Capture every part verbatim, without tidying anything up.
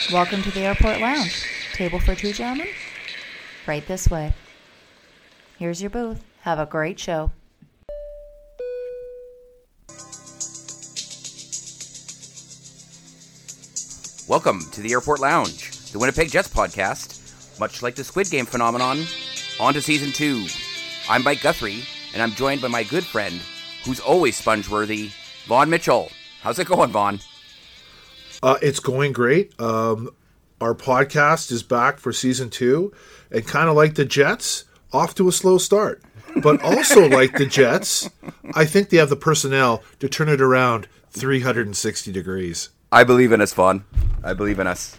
Welcome to the Airport Lounge. Table for two, gentlemen? Right this way. Here's your booth. Have a great show. Welcome to the Airport Lounge, the Winnipeg Jets podcast. Much like the Squid Game phenomenon, on to season two. I'm Mike Guthrie, and I'm joined by my good friend, who's always sponge-worthy, Vaughn Mitchell. How's it going, Vaughn? Uh, it's going great. Um, our podcast is back for season two, and kind of like the Jets, off to a slow start. But also like the Jets, I think they have the personnel to turn it around three hundred sixty degrees. I believe in us, Vaughn. I believe in us.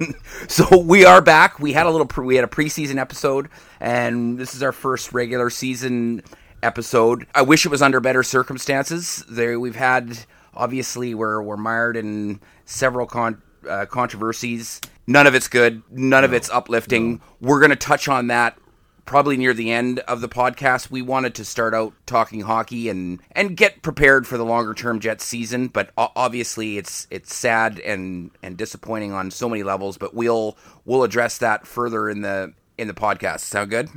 So we are back. We had a little. Pre- we had a preseason episode, and this is our first regular season episode. I wish it was under better circumstances. There, we've had obviously we're we're mired in several con- uh, controversies. None of it's good. None no, of it's uplifting. No. We're going to touch on that probably near the end of the podcast. We wanted to start out talking hockey and, and get prepared for the longer term Jets season, but obviously it's it's sad and, and disappointing on so many levels. But we'll we'll address that further in the in the podcast. Sound good?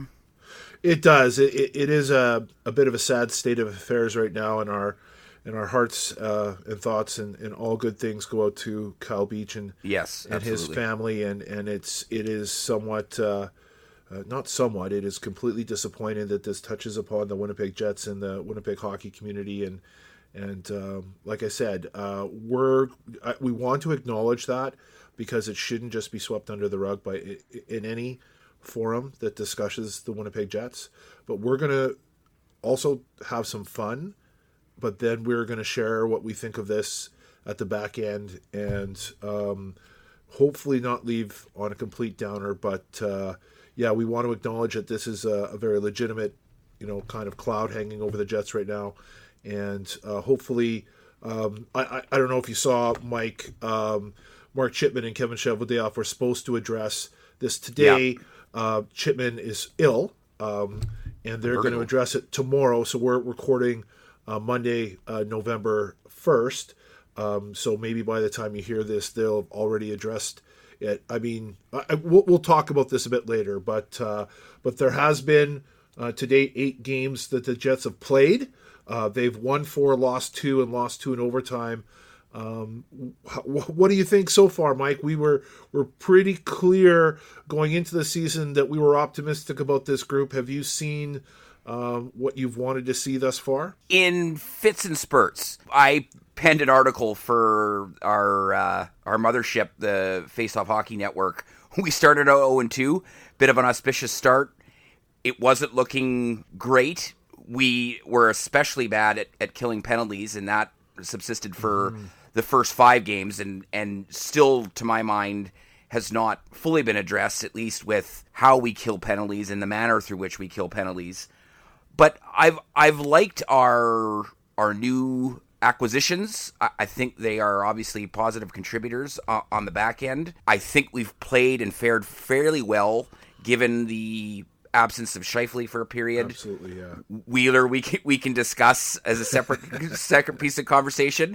It does. It, it, it is a a bit of a sad state of affairs right now in our in our hearts uh, and thoughts, and, and all good things go out to Kyle Beach and yes, and absolutely. his family, and, and it's it is somewhat. Uh, Uh, not somewhat. It is completely disappointing that this touches upon the Winnipeg Jets and the Winnipeg hockey community, and and um, like I said, uh, we're uh, we want to acknowledge that because it shouldn't just be swept under the rug by in any forum that discusses the Winnipeg Jets. But we're gonna also have some fun, but then we're gonna share what we think of this at the back end, and um, hopefully not leave on a complete downer, but. Uh, Yeah, we want to acknowledge that this is a, a very legitimate, you know, kind of cloud hanging over the Jets right now, and uh, hopefully, um, I, I I don't know if you saw Mike, um, Mark Chipman and Kevin Cheveldayoff were supposed to address this today. Yeah. Uh, Chipman is ill, um, and they're going to address it tomorrow. So we're recording uh, Monday, uh, November first. Um, so maybe by the time you hear this, they'll have already addressed. It, I mean, I, we'll, we'll talk about this a bit later, but uh, but there has been uh, to date eight games that the Jets have played. Uh, they've won four, lost two, and lost two in overtime. Um, wh- what do you think so far, Mike? We were were pretty clear going into the season that we were optimistic about this group. Have you seen um, what you've wanted to see thus far? In fits and spurts, I penned an article for our uh, our mothership, the Face Off Hockey Network. We started out oh and two, bit of an auspicious start. It wasn't looking great. We were especially bad at, at killing penalties, and that subsisted for mm. the first five games, and, and still, to my mind, has not fully been addressed, at least with how we kill penalties and the manner through which we kill penalties. But I've I've liked our our new acquisitions. I think they are obviously positive contributors on the back end. I think we've played and fared fairly well given the absence of Scheifele for a period. Absolutely, yeah. Wheeler, we can, we can discuss as a separate second piece of conversation.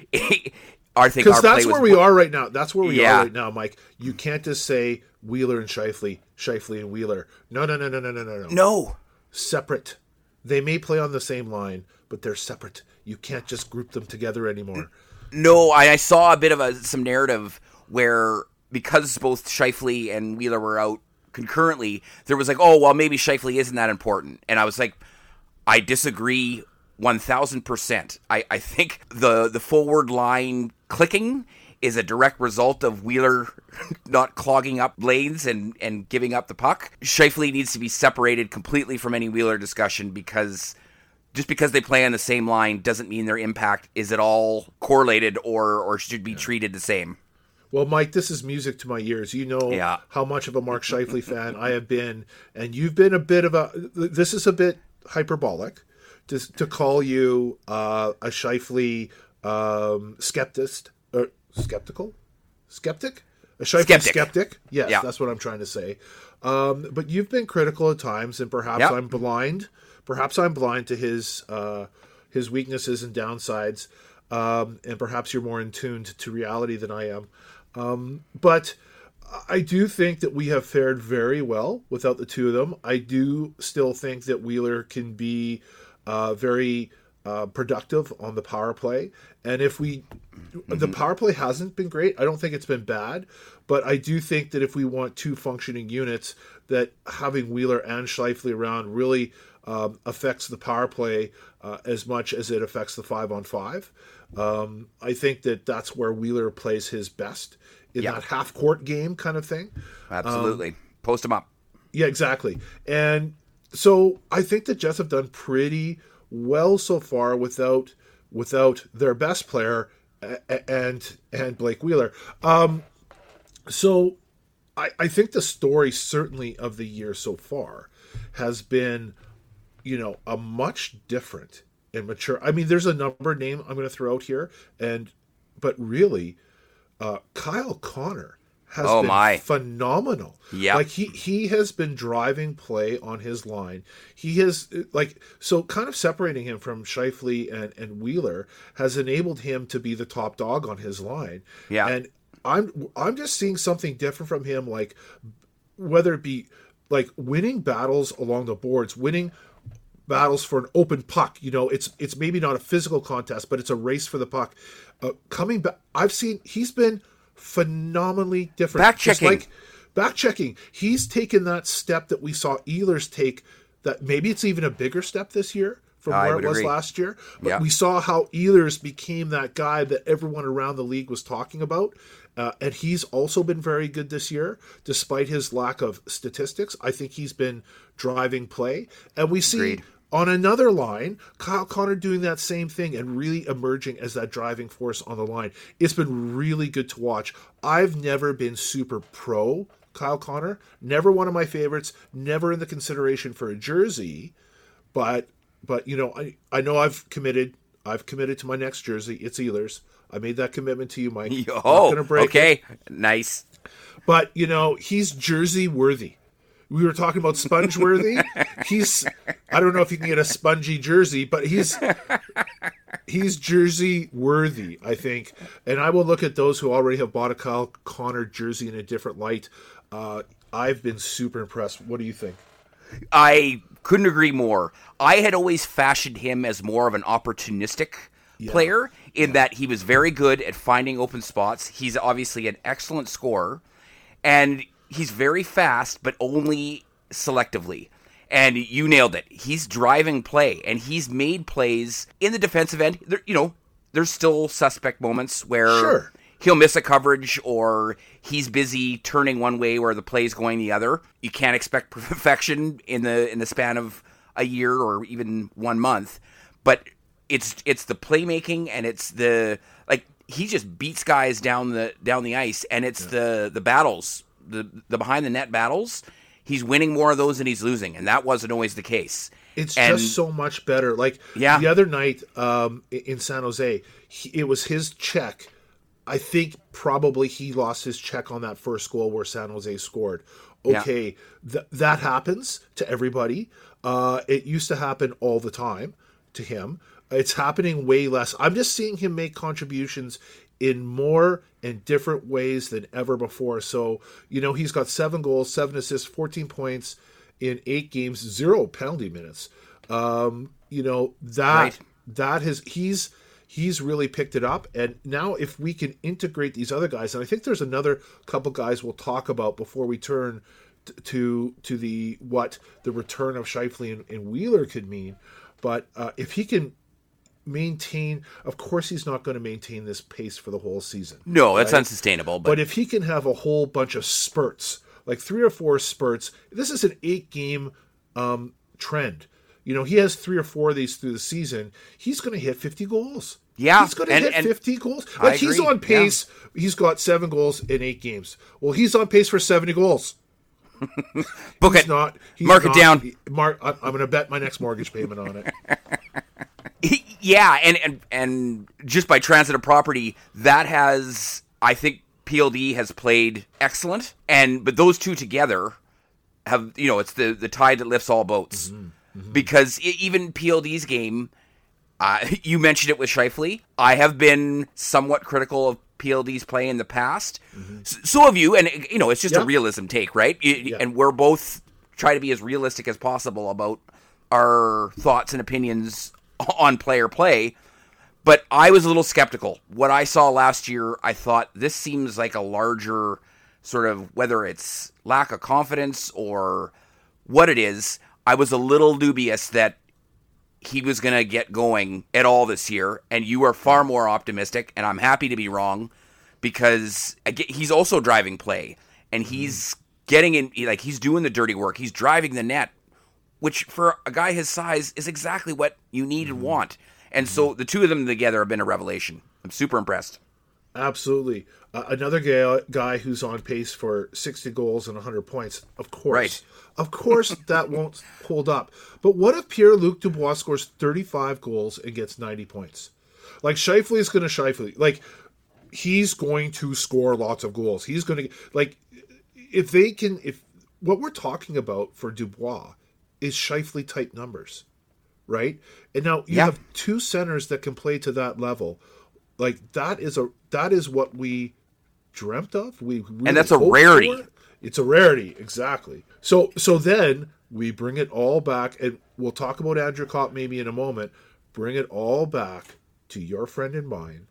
I think because that's where was, we are right now. That's where we yeah. are right now, Mike. You can't just say Wheeler and Scheifele, Scheifele and Wheeler. No, no, no, no, no, no, no. No. Separate. They may play on the same line, but they're separate. You can't just group them together anymore. No, I, I saw a bit of a some narrative where because both Scheifele and Wheeler were out concurrently, there was like, oh, well, maybe Scheifele isn't that important. And I was like, I disagree one thousand percent. I, I think the, the forward line clicking is a direct result of Wheeler not clogging up lanes and, and giving up the puck. Scheifele needs to be separated completely from any Wheeler discussion because just because they play on the same line doesn't mean their impact is at all correlated or, or should be yeah. treated the same. Well, Mike, this is music to my ears. You know yeah. how much of a Mark Scheifele fan I have been, and you've been a bit of a. This is a bit hyperbolic to to call you uh, a Scheifele um, skeptist or skeptical, skeptic, a Scheifele skeptic. skeptic. Yes, yeah. that's what I'm trying to say. Um, but you've been critical at times, and perhaps yep. I'm blind. Perhaps I'm blind to his uh, his weaknesses and downsides, um, and perhaps you're more in tune to reality than I am. Um, but I do think that we have fared very well without the two of them. I do still think that Wheeler can be uh, very uh, productive on the power play. And if we, mm-hmm. the power play hasn't been great. I don't think it's been bad, but I do think that if we want two functioning units, that having Wheeler and Scheifele around really um, affects the power play uh, as much as it affects the five on five. Um, I think that that's where Wheeler plays his best in yeah. that half court game kind of thing. Absolutely. Um, Post him up. Yeah, exactly. And so I think the Jets have done pretty well so far without without their best player and and Blake Wheeler. Um, so I, I think the story certainly of the year so far has been, you know, a much different and mature. I mean, there's a number name I'm going to throw out here, and but really, uh, Kyle Connor has oh been my. phenomenal. Yeah, like he he has been driving play on his line. He has like so kind of separating him from Scheifele and and Wheeler has enabled him to be the top dog on his line. Yeah, and I'm I'm just seeing something different from him, like whether it be like winning battles along the boards, winning battles for an open puck. You know, it's it's maybe not a physical contest, but it's a race for the puck. Uh, coming back, I've seen he's been phenomenally different. Back checking, like back checking. He's taken that step that we saw Ehlers take. That maybe it's even a bigger step this year from I where it was agree. last year. But yeah. we saw how Ehlers became that guy that everyone around the league was talking about. Uh, and he's also been very good this year, despite his lack of statistics. I think he's been driving play. And we see Agreed. On another line, Kyle Connor doing that same thing and really emerging as that driving force on the line. It's been really good to watch. I've never been super pro Kyle Connor. Never one of my favorites. Never in the consideration for a jersey. But, but you know, I, I know I've committed. I've committed to my next jersey. It's Ehlers. I made that commitment to you, Mike. Oh, okay. It. Nice. But, you know, he's jersey worthy. We were talking about sponge worthy. He's, I don't know if you can get a spongy jersey, but he's, he's jersey worthy, I think. And I will look at those who already have bought a Kyle Connor jersey in a different light. Uh, I've been super impressed. What do you think? I couldn't agree more. I had always fashioned him as more of an opportunistic yeah. player in yeah. that he was very good at finding open spots. He's obviously an excellent scorer, and he's very fast, but only selectively. And you nailed it. He's driving play, and he's made plays in the defensive end. There, you know, there's still suspect moments where sure. he'll miss a coverage or he's busy turning one way where the play's going the other. You can't expect perfection in the in the span of a year or even one month. But it's it's the playmaking, and it's the like he just beats guys down the down the ice, and it's yeah. the the battles. The the behind the net battles, he's winning more of those than he's losing, and that wasn't always the case. It's and, just so much better. Like yeah. the other night um, in San Jose, he, it was his check. I think probably he lost his check on that first goal where San Jose scored. Okay, yeah. th- that happens to everybody. Uh, it used to happen all the time to him. It's happening way less. I'm just seeing him make contributions in more and different ways than ever before. So, you know, he's got seven goals, seven assists, fourteen points in eight games, zero penalty minutes. Um, you know, that right. that has he's he's really picked it up. And now if we can integrate these other guys, and I think there's another couple guys we'll talk about before we turn t- to to the what the return of Scheifele and, and Wheeler could mean. But uh, if he can maintain, of course he's not going to maintain this pace for the whole season. No, that's right? unsustainable. But... but if he can have a whole bunch of spurts, like three or four spurts, this is an eight game um, trend. You know, he has three or four of these through the season. He's going to hit fifty goals. Yeah. He's going to and, hit and fifty goals. Like I he's agree. on pace. Yeah. He's got seven goals in eight games. Well, he's on pace for seventy goals. Book he's it. Not, he's Mark not, it down. Mark, I'm going to bet my next mortgage payment on it. Yeah, and, and and just by transitive property, that has, I think, P L D has played excellent, and but those two together have, you know, it's the, the tide that lifts all boats. Mm-hmm, mm-hmm. Because it, even P L D's game, uh, you mentioned it with Scheifele, I have been somewhat critical of P L D's play in the past. Mm-hmm. So have you, and you know, it's just yeah. a realism take, right? Yeah. And we're both try to be as realistic as possible about our thoughts and opinions on player play. But I was a little skeptical. What I saw last year, I thought this seems like a larger sort of, whether it's lack of confidence or what it is, I was a little dubious that he was going to get going at all this year. And you are far more optimistic, and I'm happy to be wrong, because he's also driving play, and he's getting in, like he's doing the dirty work. He's driving the net, which for a guy his size is exactly what you need and want. And so the two of them together have been a revelation. I'm super impressed. Absolutely. Uh, another guy, guy who's on pace for sixty goals and one hundred points. Of course. Right. Of course that won't hold up. But what if Pierre-Luc Dubois scores thirty-five goals and gets ninety points? Like, Scheifele is going to Scheifele. Like, he's going to score lots of goals. He's going to, like, if they can, if what we're talking about for Dubois is Scheifele type numbers, right? And now you yeah. have two centers that can play to that level. Like, that is a that is what we dreamt of. We really and that's a rarity. For. It's a rarity, exactly. So so then we bring it all back, and we'll talk about Andrew Kopp maybe in a moment. Bring it all back to your friend and mine,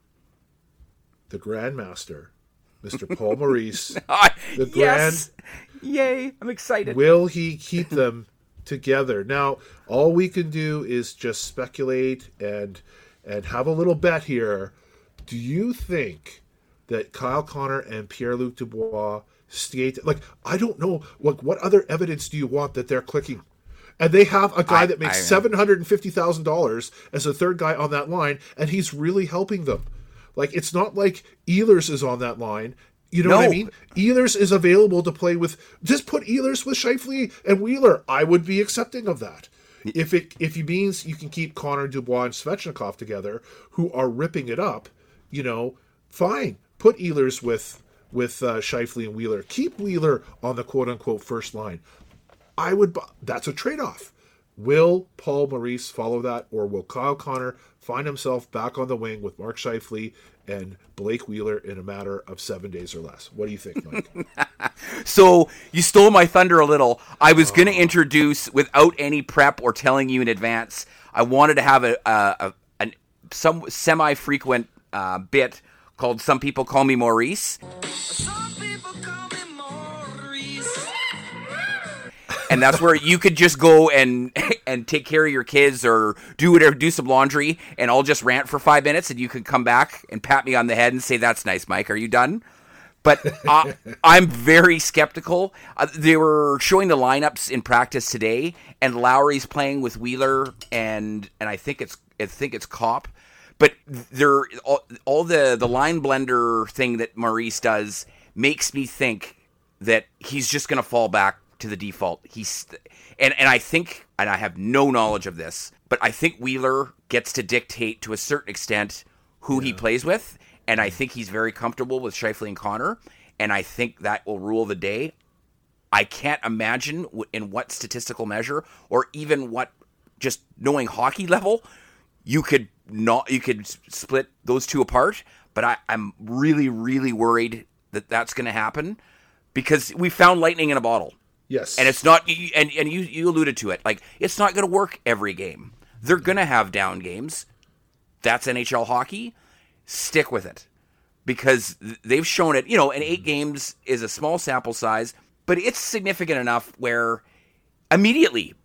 the Grandmaster, Mister Paul Maurice. The yes, grand, yay! I'm excited. Will he keep them together? Now, all we can do is just speculate and and have a little bet here. Do you think that Kyle Connor and Pierre-Luc Dubois skate? Like, I don't know. Like, what other evidence do you want that they're clicking? And they have a guy I, that makes I, seven hundred and fifty thousand dollars as a third guy on that line, and he's really helping them. Like, it's not like Ehlers is on that line. You know no. what I mean? Ehlers is available to play with. Just put Ehlers with Scheifele and Wheeler. I would be accepting of that. If it if it means you can keep Connor, Dubois, and Svechnikov together, who are ripping it up, you know, fine. Put Ehlers with with uh, Scheifele and Wheeler. Keep Wheeler on the quote unquote first line. I would. That's a trade off. Will Paul Maurice follow that, or will Kyle Connor find himself back on the wing with Mark Scheifele and Blake Wheeler in a matter of seven days or less? What do you think, Mike? So you stole my thunder a little. I was going to introduce, without any prep or telling you in advance, I wanted to have a, a, a an, some semi-frequent uh, bit called "Some People Call Me Maurice." Some people call me Maurice. And that's where you could just go and and take care of your kids or do whatever, do some laundry, and I'll just rant for five minutes, and you can come back and pat me on the head and say, "That's nice, Mike. Are you done?" But uh, I'm very skeptical. Uh, they were showing the lineups in practice today, and Lowry's playing with Wheeler, and and I think it's I think it's Kopp. But they're all, all the the line blender thing that Maurice does makes me think that he's just going to fall back to the default. He's and and I think, and I have no knowledge of this, but I think Wheeler gets to dictate to a certain extent who yeah. he plays with, and I think he's very comfortable with Scheifele and Connor, and I think that will rule the day. I can't imagine in what statistical measure, or even what, just knowing hockey level, you could not you could split those two apart. But I, I'm really, really worried that that's going to happen, because we found lightning in a bottle. Yes. And it's not, and, and you, you alluded to it, like, it's not going to work every game. They're going to have down games. That's N H L hockey. Stick with it. Because they've shown it, you know, and eight games is a small sample size, but it's significant enough where immediately,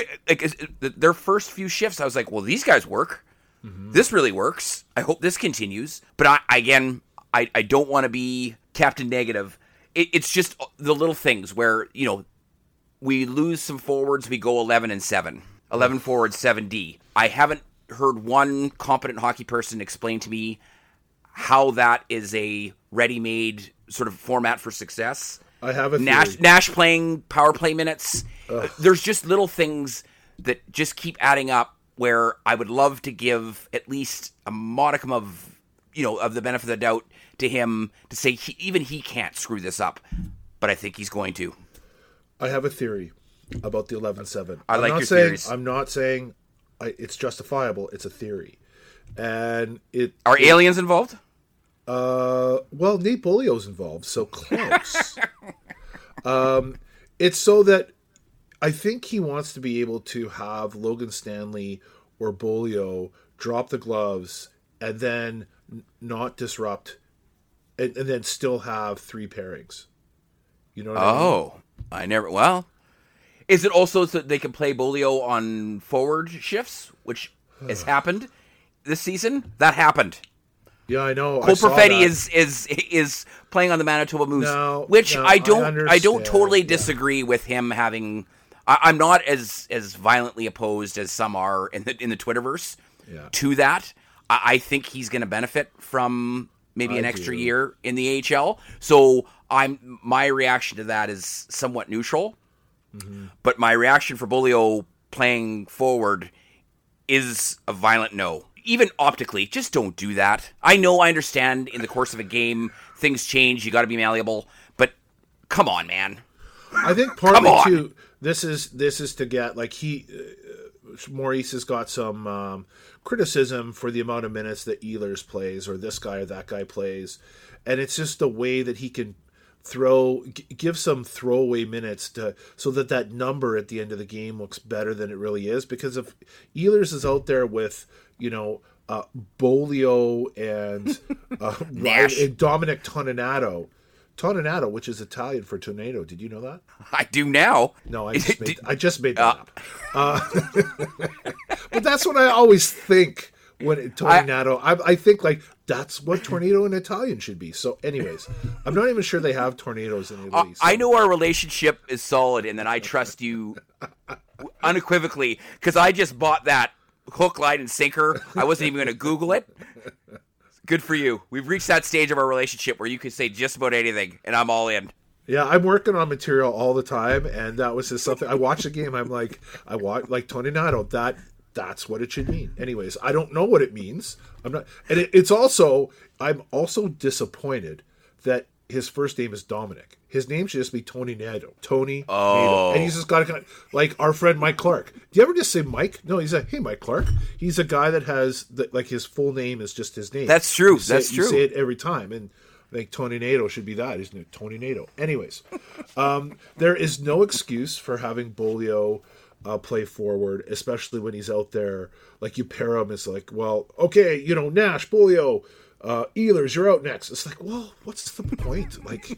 like, their first few shifts, I was like, well, these guys work. Mm-hmm. This really works. I hope this continues. But I, again, I, I don't want to be Captain Negative. It, it's just the little things where, you know, we lose some forwards, we go eleven and seven. eleven forwards, seven D. I haven't heard one competent hockey person explain to me how that is a ready-made sort of format for success. I have a theory. Nash, Nash playing power play minutes. Ugh. There's just little things that just keep adding up where I would love to give at least a modicum of, you know, of the benefit of the doubt to him to say he, even he can't screw this up. But I think he's going to. I have a theory about the eleven seven. I I'm like not your saying, theories. I'm not saying I, it's justifiable. It's a theory. And it Are it, aliens involved? Uh, well, Nate Beaulieu's involved, so close. um, it's so that I think he wants to be able to have Logan Stanley or Beaulieu drop the gloves and then n- not disrupt, and, and then still have three pairings. You know what I mean? Oh, I never. Well, is it also so that they can play Beaulieu on forward shifts, which has happened this season? That happened. Yeah, I know. Cole I saw Perfetti that. is is is playing on the Manitoba Moose, No, which no, I I don't I, understand, don't totally yeah. disagree with him having. I, I'm not as as violently opposed as some are in the in the Twitterverse Yeah. to that. I, I think he's going to benefit from maybe an I extra do. year in the A H L. So I'm my reaction to that is somewhat neutral, Mm-hmm. but my reaction for Beaulieu playing forward is a violent no. Even optically, just don't do that. I know, I understand in the course of a game, things change, you got to be malleable, but come on, man. I think Come partly on. too. This is this is to get like he uh, Maurice has got some um, criticism for the amount of minutes that Ehlers plays or this guy or that guy plays, and it's just a way that he can throw g- give some throwaway minutes to so that that number at the end of the game looks better than it really is. Because if Ehlers is out there with you know uh, Beaulieu and uh, Nash. Ryan- and Dominic Toninato. Toninato, which is Italian for tornado. Did you know that? I do now. No, I just made, Did- I just made that up. Uh, but that's what I always think when it, tornado. I, I think like that's what tornado in Italian should be. So, anyways, I'm not even sure they have tornadoes in Uh, Italy. so- I know our relationship is solid and that I trust you unequivocally because I just bought that hook, line, and sinker. I wasn't even going to Google it. Good for you. We've reached that stage of our relationship where you can say just about anything, and I'm all in. Yeah, I'm working on material all the time, and that was just something. I watched the game. I'm like, I watch like Toninato. That that's what it should mean. Anyways, I don't know what it means. I'm not, and it, it's also I'm also disappointed that his first name is Dominic. His name should just be Tony Nato. Tony Oh. Nato. And he's just got to kind of, like our friend Mike Clark. Do you ever just say Mike? No, he's a, hey, Mike Clark. He's a guy that has, the, like his full name is just his name. That's true. You say- That's you true. say it every time. And I think Tony Nato should be that, isn't it? Tony Nato. Anyways, um, there is no excuse for having Beaulieu uh, play forward, especially when he's out there. Like you pair him, it's like, well, okay, you know, Nash, Beaulieu, uh, Ehlers, you're out next. It's like, well, what's the point? Like,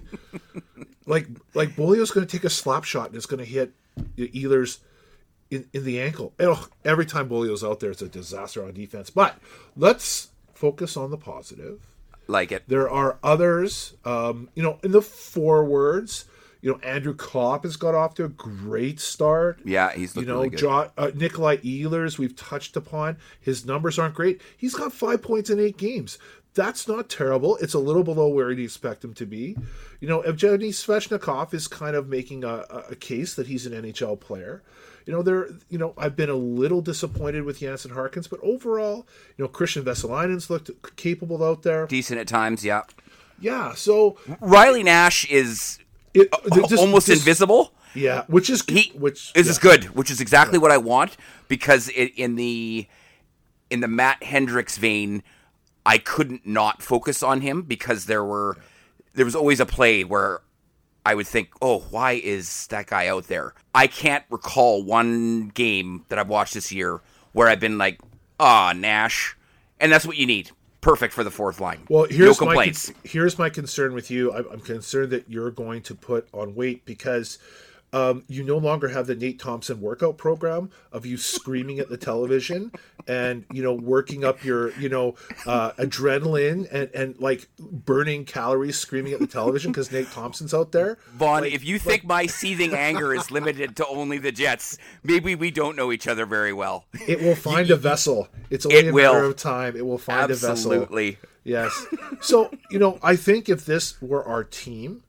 like, like Beaulieu's going to take a slap shot and it's going to hit Ehlers in, in the ankle. Ugh, every time Beaulieu's out there, it's a disaster on defense. But let's focus on the positive. Like it. There are others, um, you know, in the forwards. You know, Andrew Kopp has got off to a great start. Yeah, he's You looked know, really good. jo- uh, Nikolai Ehlers, we've touched upon. His numbers aren't great. He's got five points in eight games. That's not terrible. It's a little below where you'd expect him to be. You know, Evgeny Svechnikov is kind of making a, a case that he's an N H L player. You know, there. You know, I've been a little disappointed with Jansen Harkins, but overall, you know, Christian Vesalainen's looked capable out there. Decent at times, yeah. Yeah, so Riley Nash is it, a- this- almost this- invisible. Yeah, which is He which this yeah. is good, which is exactly what I want because it, in the in the Matt Hendricks vein, I couldn't not focus on him because there were there was always a play where I would think, oh, why is that guy out there? I can't recall one game that I've watched this year where I've been like, ah, Nash, and that's what you need. Perfect for the fourth line. Well, here's no my complaints. con- here's my concern with you. I'm, I'm concerned that you're going to put on weight because um, you no longer have the Nate Thompson workout program of you screaming at the television and you know working up your you know uh, adrenaline and and like burning calories screaming at the television because Nate Thompson's out there. Vaughn, Like- if you think my seething anger is limited to only the Jets, maybe we don't know each other very well. It will find a vessel. It's only It a will. matter of time. It will find a vessel. Absolutely. Yes. So, you know, I think if this were our team,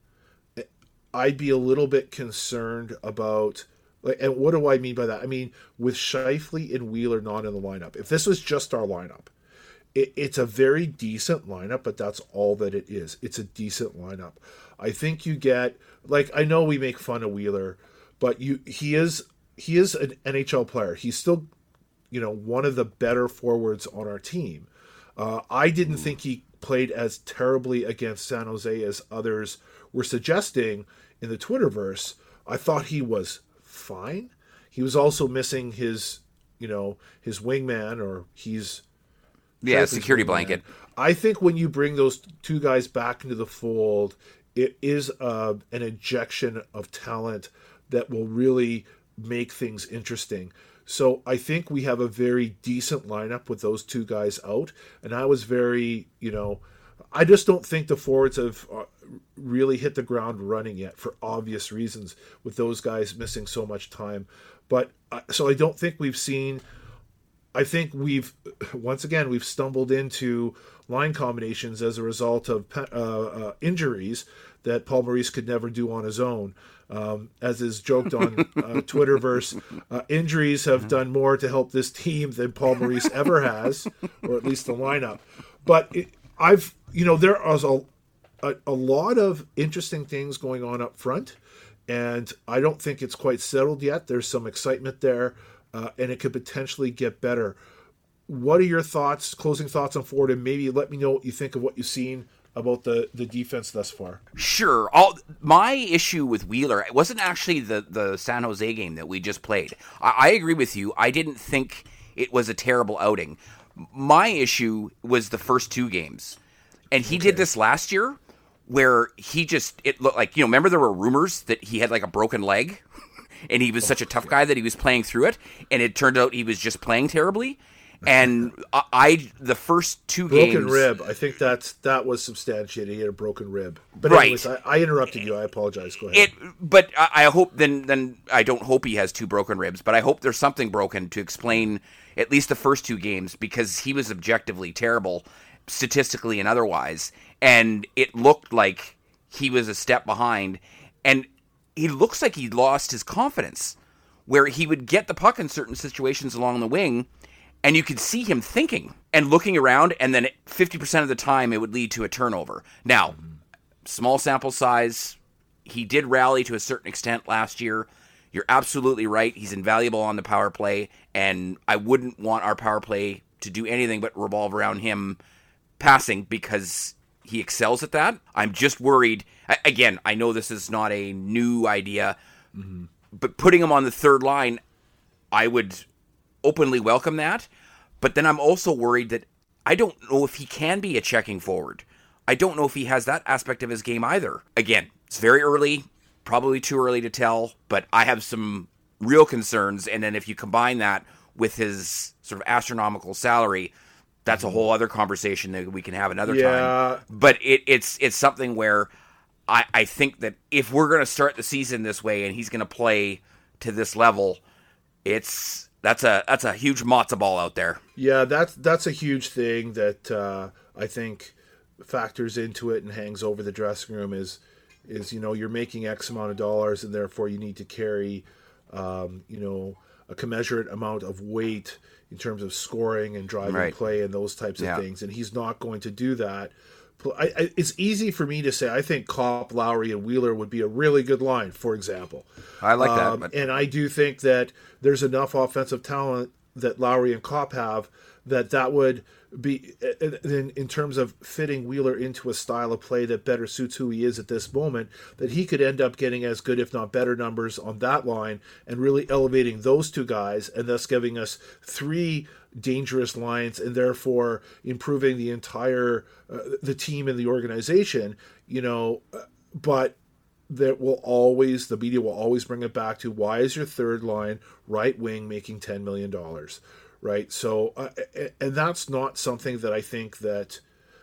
I'd be a little bit concerned about, like, and what do I mean by that? I mean, with Scheifele and Wheeler not in the lineup. If this was just our lineup, it, it's a very decent lineup, but that's all that it is. It's a decent lineup. I think you get, like, I know we make fun of Wheeler, but you he is he is an N H L player. He's still, you know, one of the better forwards on our team. Uh, I didn't think he played as terribly against San Jose as others were suggesting in the Twitterverse. I thought he was fine. He was also missing his, you know, his wingman, or he's yeah, security blanket. I think when you bring those two guys back into the fold, it is uh, an injection of talent that will really make things interesting. So I think we have a very decent lineup with those two guys out. And I was very, you know, I just don't think the forwards have really hit the ground running yet for obvious reasons with those guys missing so much time. But uh, so I don't think we've seen, I think we've, once again, we've stumbled into line combinations as a result of uh, uh, injuries that Paul Maurice could never do on his own. Um, as is joked on uh, Twitterverse, uh, injuries have done more to help this team than Paul Maurice ever has, or at least the lineup. But it, I've, you know, there is a, a, a lot of interesting things going on up front, and I don't think it's quite settled yet. There's some excitement there, uh, and it could potentially get better. What are your thoughts, closing thoughts on Ford, and maybe let me know what you think of what you've seen about the, the defense thus far? Sure. All my issue with Wheeler, it wasn't actually the, the San Jose game that we just played. I, I agree with you. I didn't think it was a terrible outing. My issue was the first two games. And he okay. did this last year where he just, it looked like, you know, remember there were rumors that he had like a broken leg? And he was such a tough guy that he was playing through it. And it turned out he was just playing terribly. And I, I, the first two broken games, broken rib. I think that's that was substantiated. He had a broken rib. But right. anyways, I, I interrupted you. I apologize. Go ahead. It, but I, I hope then. Then I don't hope he has two broken ribs. But I hope there's something broken to explain at least the first two games, because he was objectively terrible, statistically and otherwise. And it looked like he was a step behind. And he looks like he lost his confidence, where he would get the puck in certain situations along the wing, and you could see him thinking and looking around, and then fifty percent of the time it would lead to a turnover. Now, small sample size, he did rally to a certain extent last year. You're absolutely right. He's invaluable on the power play, and I wouldn't want our power play to do anything but revolve around him passing, because he excels at that. I'm just worried. Again, I know this is not a new idea, mm-hmm. but putting him on the third line, I would openly welcome that. But then I'm also worried that I don't know if he can be a checking forward. I don't know if he has that aspect of his game either. Again, it's very early, probably too early to tell, but I have some real concerns. And then if you combine that with his sort of astronomical salary, that's a whole other conversation that we can have another yeah. time. But it, it's it's something where I, I think that if we're going to start the season this way and he's going to play to this level, it's that's a that's a huge matzo ball out there. Yeah, that's that's a huge thing that uh, I think factors into it and hangs over the dressing room is is you know, you're making X amount of dollars and therefore you need to carry um, you know, a commensurate amount of weight in terms of scoring and driving right. play and those types of yeah. things, and he's not going to do that. I, I, it's easy for me to say I think Kopp, Lowry, and Wheeler would be a really good line, for example. I like um, that. But... And I do think that there's enough offensive talent that Lowry and Kopp have that that would be, in, in terms of fitting Wheeler into a style of play that better suits who he is at this moment, that he could end up getting as good, if not better, numbers on that line and really elevating those two guys, and thus giving us three dangerous lines and therefore improving the entire uh, the team and the organization, you know. But that will always, the media will always bring it back to, why is your third line right wing making ten million dollars, right? So uh, and that's not something that I think that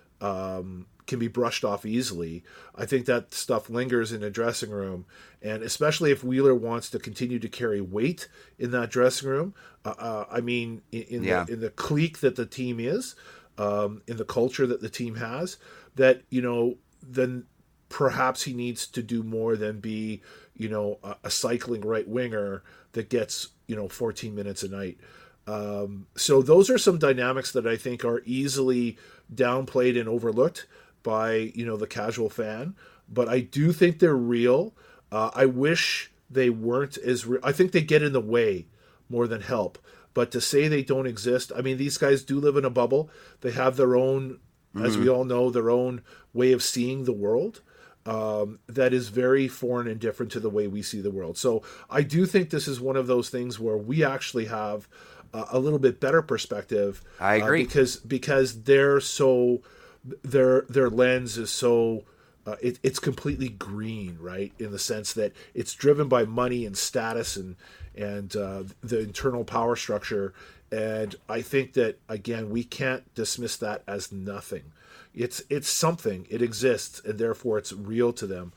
um can be brushed off easily. I think that stuff lingers in a dressing room, and especially if Wheeler wants to continue to carry weight in that dressing room. Uh, uh, I mean, in, in, yeah. the, in the clique that the team is, um, in the culture that the team has, that, you know, then perhaps he needs to do more than be, you know, a, a cycling right winger that gets, you know, fourteen minutes a night. Um, so those are some dynamics that I think are easily downplayed and overlooked by, you know, the casual fan, but I do think they're real. Uh, I wish they weren't as real. I think they get in the way more than help, but to say they don't exist, I mean, these guys do live in a bubble. They have their own mm-hmm. as we all know, their own way of seeing the world. Um, that is very foreign and different to the way we see the world. So I do think this is one of those things where we actually have uh, a little bit better perspective. I agree uh, because because they're so their their lens is so uh, it, it's completely green, right? In the sense that it's driven by money and status and and uh, the internal power structure. And I think that again we can't dismiss that as nothing. It's it's something. It exists, and therefore it's real to them.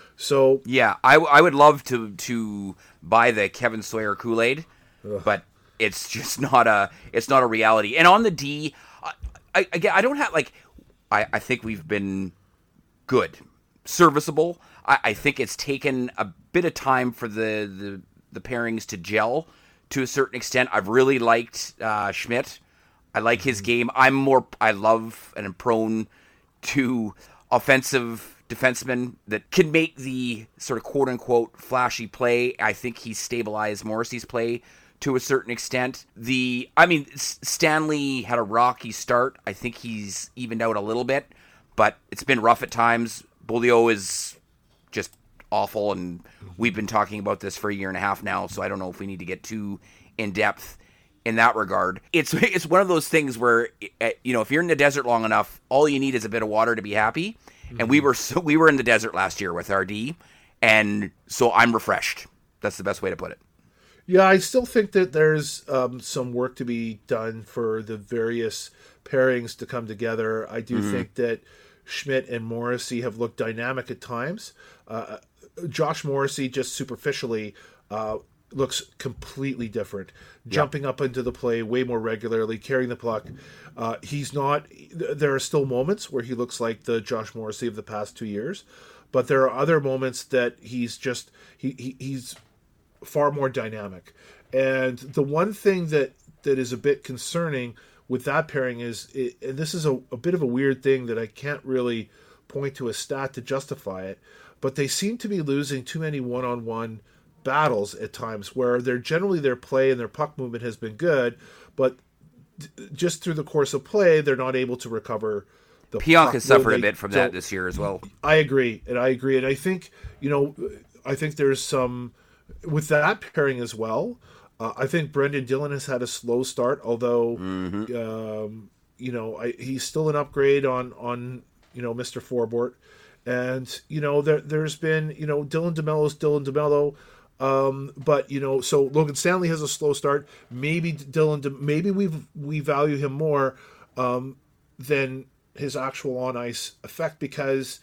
So yeah, I, I would love to to buy the Kevin Sawyer Kool-Aid, ugh. but it's just not a it's not a reality. And on the D, I, I, again, I don't have like I, I think we've been good, serviceable. I, I think it's taken a bit of time for the, the the pairings to gel to a certain extent. I've really liked uh, Schmidt. I like his game. I'm more, I love and am prone to offensive defensemen that can make the sort of quote unquote flashy play. I think he's stabilized Morrissey's play to a certain extent. The, I mean, Stanley had a rocky start. I think he's evened out a little bit, but it's been rough at times. Beaulieu is just awful, and we've been talking about this for a year and a half now, so I don't know if we need to get too in depth in that regard. It's it's one of those things where, you know, if you're in the desert long enough, all you need is a bit of water to be happy. Mm-hmm. And we were so, we were in the desert last year with R D, and so I'm refreshed. That's the best way to put it. Yeah, I still think that there's um, some work to be done for the various pairings to come together. I do mm-hmm. think that Schmidt and Morrissey have looked dynamic at times. Uh, Josh Morrissey, just superficially, uh, looks completely different, jumping yep. up into the play way more regularly, carrying the puck. Uh, he's not. There are still moments where he looks like the Josh Morrissey of the past two years, but there are other moments that he's just he, he he's far more dynamic. And the one thing that that is a bit concerning with that pairing is, it, and this is a, a bit of a weird thing that I can't really point to a stat to justify it, but they seem to be losing too many one-on-one battles at times where they're generally their play and their puck movement has been good, but d- just through the course of play, they're not able to recover the Pionk has suffered they, a bit from that this year as well. I agree. And I agree. And I think, you know, I think there's some, with that pairing as well, uh, I think Brendan Dillon has had a slow start, although, mm-hmm. um, you know, I, he's still an upgrade on, on, you know, Mister Forbort. And, you know, there, there's been, you know, Dylan DeMello's Dylan DeMello. Um, but you know, so Logan Stanley has a slow start. Maybe Dylan, De- maybe we we value him more um, than his actual on ice effect because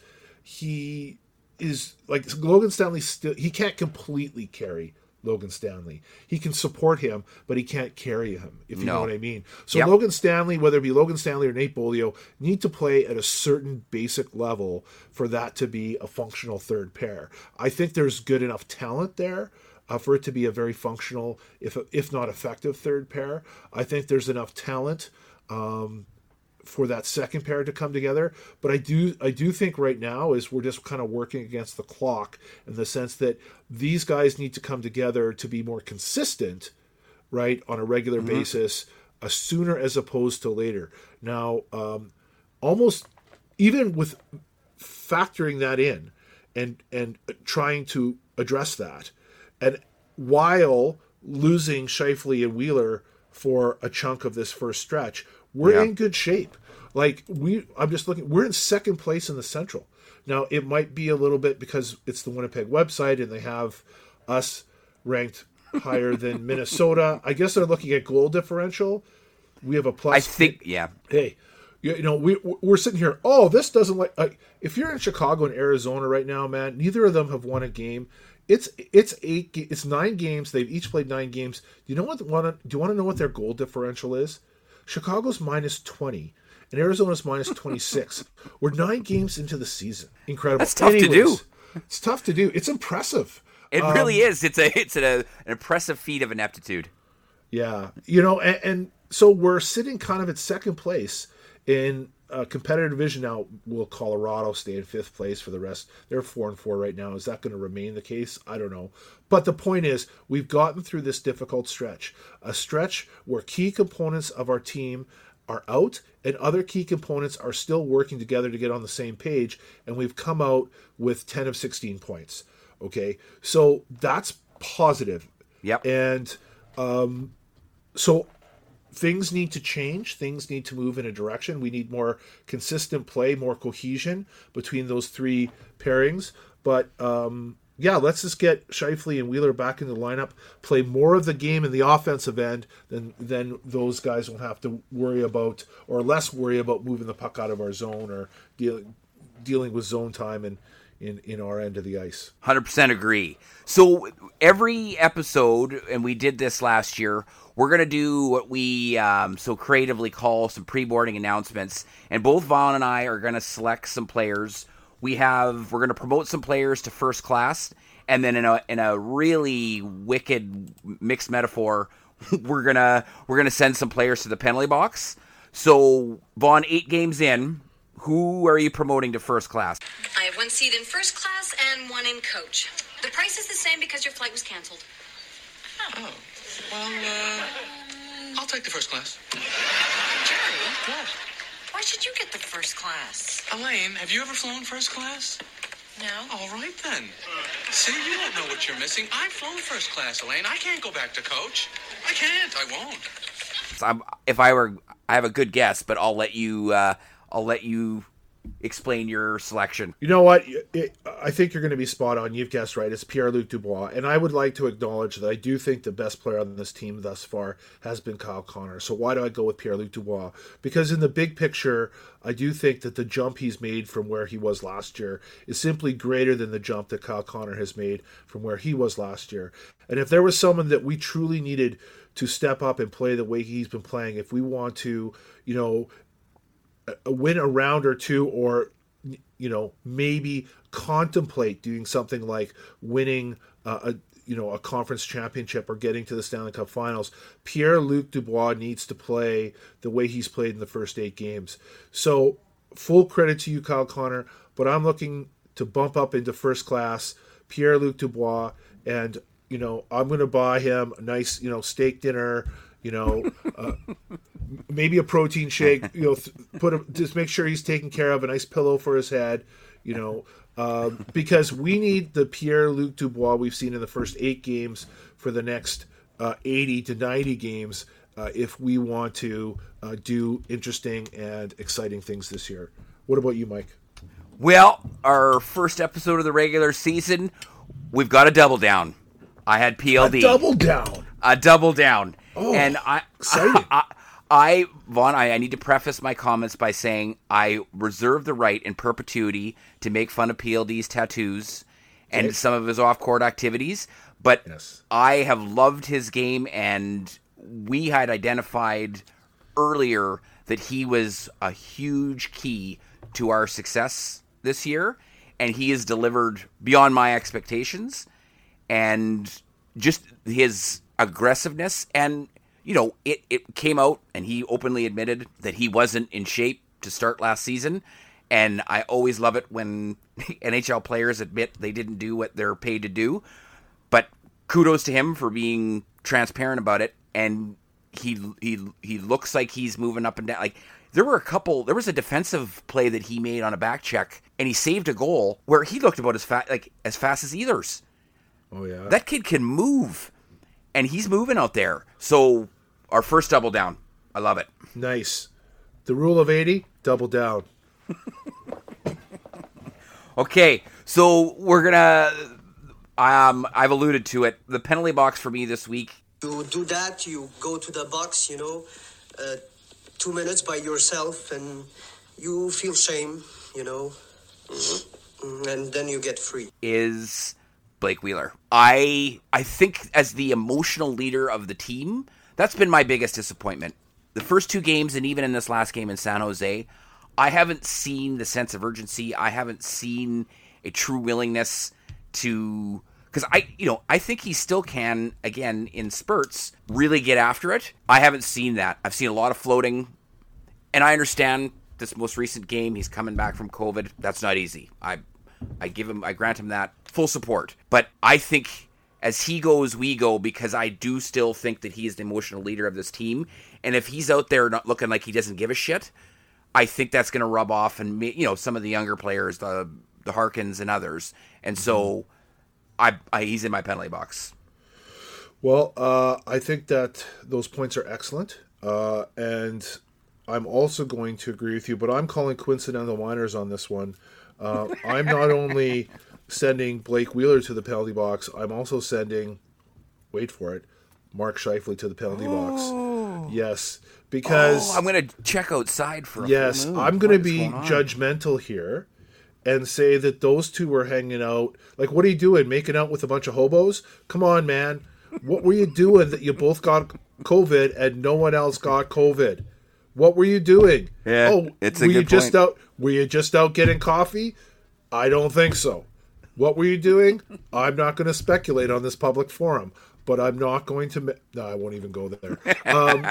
he is like Logan Stanley. Still, he can't completely carry Logan Stanley. He can support him, but he can't carry him. If you no. know what I mean. So yep. Logan Stanley, whether it be Logan Stanley or Nate Beaulieu, need to play at a certain basic level for that to be a functional third pair. I think there's good enough talent there uh, for it to be a very functional, if if not effective, third pair. I think there's enough talent um, for that second pair to come together. But I do I do think right now is we're just kind of working against the clock in the sense that these guys need to come together to be more consistent, right, on a regular mm-hmm. basis, uh, sooner as opposed to later. Now, um, almost even with factoring that in and and trying to address that, and while losing Scheifele and Wheeler for a chunk of this first stretch, we're yeah. in good shape. Like we, I'm just looking. We're in second place in the Central. Now it might be a little bit because it's the Winnipeg website and they have us ranked higher than Minnesota. I guess they're looking at goal differential. We have a plus. I think, yeah. Hey, you know, we we're sitting here. Oh, this doesn't like. Uh, if you're in Chicago and Arizona right now, man, neither of them have won a game. It's it's eight. It's nine games. They've each played nine games. Do you know what? Want do you want to know what their goal differential is? Chicago's minus twenty, and Arizona's minus twenty-six. We're nine games into the season. Incredible. That's tough Anyways, to do. It's tough to do. It's impressive. It um, really is. It's a it's a, an impressive feat of ineptitude. Yeah, you know, and, and so we're sitting kind of at second place in a competitive division now. Will Colorado stay in fifth place for the rest? They're four and four right now. Is that going to remain the case? I don't know. But the point is, we've gotten through this difficult stretch, a stretch where key components of our team are out, and other key components are still working together to get on the same page, and we've come out with ten of sixteen points. Okay, so that's positive. Yep. And um, so things need to change. Things need to move in a direction. We need more consistent play, more cohesion between those three pairings. But um, yeah, let's just get Scheifele and Wheeler back in the lineup, play more of the game in the offensive end, then then those guys won't have to worry about, or less worry about moving the puck out of our zone or dealing dealing with zone time and in, in our end of the ice. one hundred percent agree. So every episode, and we did this last year, we're going to do what we um, so creatively call some pre-boarding announcements. And both Vaughn and I are going to select some players. We have, we're going to promote some players to first class. And then in a in a really wicked mixed metaphor, we're going to we're going to send some players to the penalty box. So Vaughn, eight games in, who are you promoting to first class? I have one seat in first class and one in coach. The price is the same because your flight was canceled. Oh, well, uh, I'll take the first class. Jerry, What? why should you get the first class? Elaine, have you ever flown first class? No. All right, then. See, you don't know what you're missing. I've flown first class, Elaine. I can't go back to coach. I can't. I won't. So I'm, if I were, I have a good guess, but I'll let you. Uh, I'll let you explain your selection. You know what? It, I think you're going to be spot on. You've guessed right. It's Pierre-Luc Dubois. And I would like to acknowledge that I do think the best player on this team thus far has been Kyle Connor. So why do I go with Pierre-Luc Dubois? Because in the big picture, I do think that the jump he's made from where he was last year is simply greater than the jump that Kyle Connor has made from where he was last year. And if there was someone that we truly needed to step up and play the way he's been playing, if we want to, you know, win a round or two, or you know, maybe contemplate doing something like winning uh, a you know a conference championship or getting to the Stanley Cup Finals, Pierre-Luc Dubois needs to play the way he's played in the first eight games. So full credit to you, Kyle Connor, but I'm looking to bump up into first class Pierre-Luc Dubois, and you know I'm going to buy him a nice you know steak dinner. You know, uh, maybe a protein shake. You know, th- put a, just make sure he's taken care of. A nice pillow for his head. You know, uh, because we need the Pierre-Luc Dubois we've seen in the first eight games for the next uh, eighty to ninety games uh, if we want to uh, do interesting and exciting things this year. What about you, Mike? Well, our first episode of the regular season, we've got a double down. I had P L D. A double down. A double down. Oh, and I, exciting. I, I, Vaughn, I, I need to preface my comments by saying I reserve the right in perpetuity to make fun of P L D's tattoos and Okay. some of his off-court activities, but Yes. I have loved his game, and we had identified earlier that he was a huge key to our success this year, and he has delivered beyond my expectations, and just his aggressiveness, and you know it, it came out and he openly admitted that he wasn't in shape to start last season, and I always love it when N H L players admit they didn't do what they're paid to do, but kudos to him for being transparent about it, and he he he looks like he's moving up and down. Like there were a couple there was a defensive play that he made on a back check and he saved a goal where he looked about as fast like as fast as either's. Oh yeah. That kid can move. And he's moving out there. So, our first double down. I love it. Nice. The rule of eighty, double down. Okay, so we're going to... Um, I've alluded to it. The penalty box for me this week. You do that, you go to the box, you know, uh, two minutes by yourself, and you feel shame, you know, mm-hmm. and then you get free. Is... Blake Wheeler. I I think as the emotional leader of the team, that's been my biggest disappointment. The first two games, and even in this last game in San Jose, I haven't seen the sense of urgency. I haven't seen a true willingness to... Because I, you know, I think he still can, again, in spurts, really get after it. I haven't seen that. I've seen a lot of floating, and I understand this most recent game, he's coming back from COVID. That's not easy. I I give him, I grant him that full support. But I think as he goes, we go, because I do still think that he is the emotional leader of this team. And if he's out there not looking like he doesn't give a shit, I think that's going to rub off and, you know, some of the younger players, the the Harkins and others. And so I, I he's in my penalty box. Well, uh, I think that those points are excellent. Uh, and I'm also going to agree with you, but I'm calling coincidental minors on this one. Uh, I'm not only sending Blake Wheeler to the penalty box, I'm also sending, wait for it, Mark Scheifele to the penalty Oh. box. Yes, because... Oh, I'm going to check outside for a Yes, full moon. I'm going to What is be going on? judgmental here and say that those two were hanging out. Like, what are you doing, making out with a bunch of hobos? Come on, man. What were you doing that you both got COVID and no one else got COVID? What were you doing? Yeah, oh, it's a were you good just point. out? Were you just out getting coffee? I don't think so. What were you doing? I'm not going to speculate on this public forum, but I'm not going to. Ma- no, I won't even go there. Um,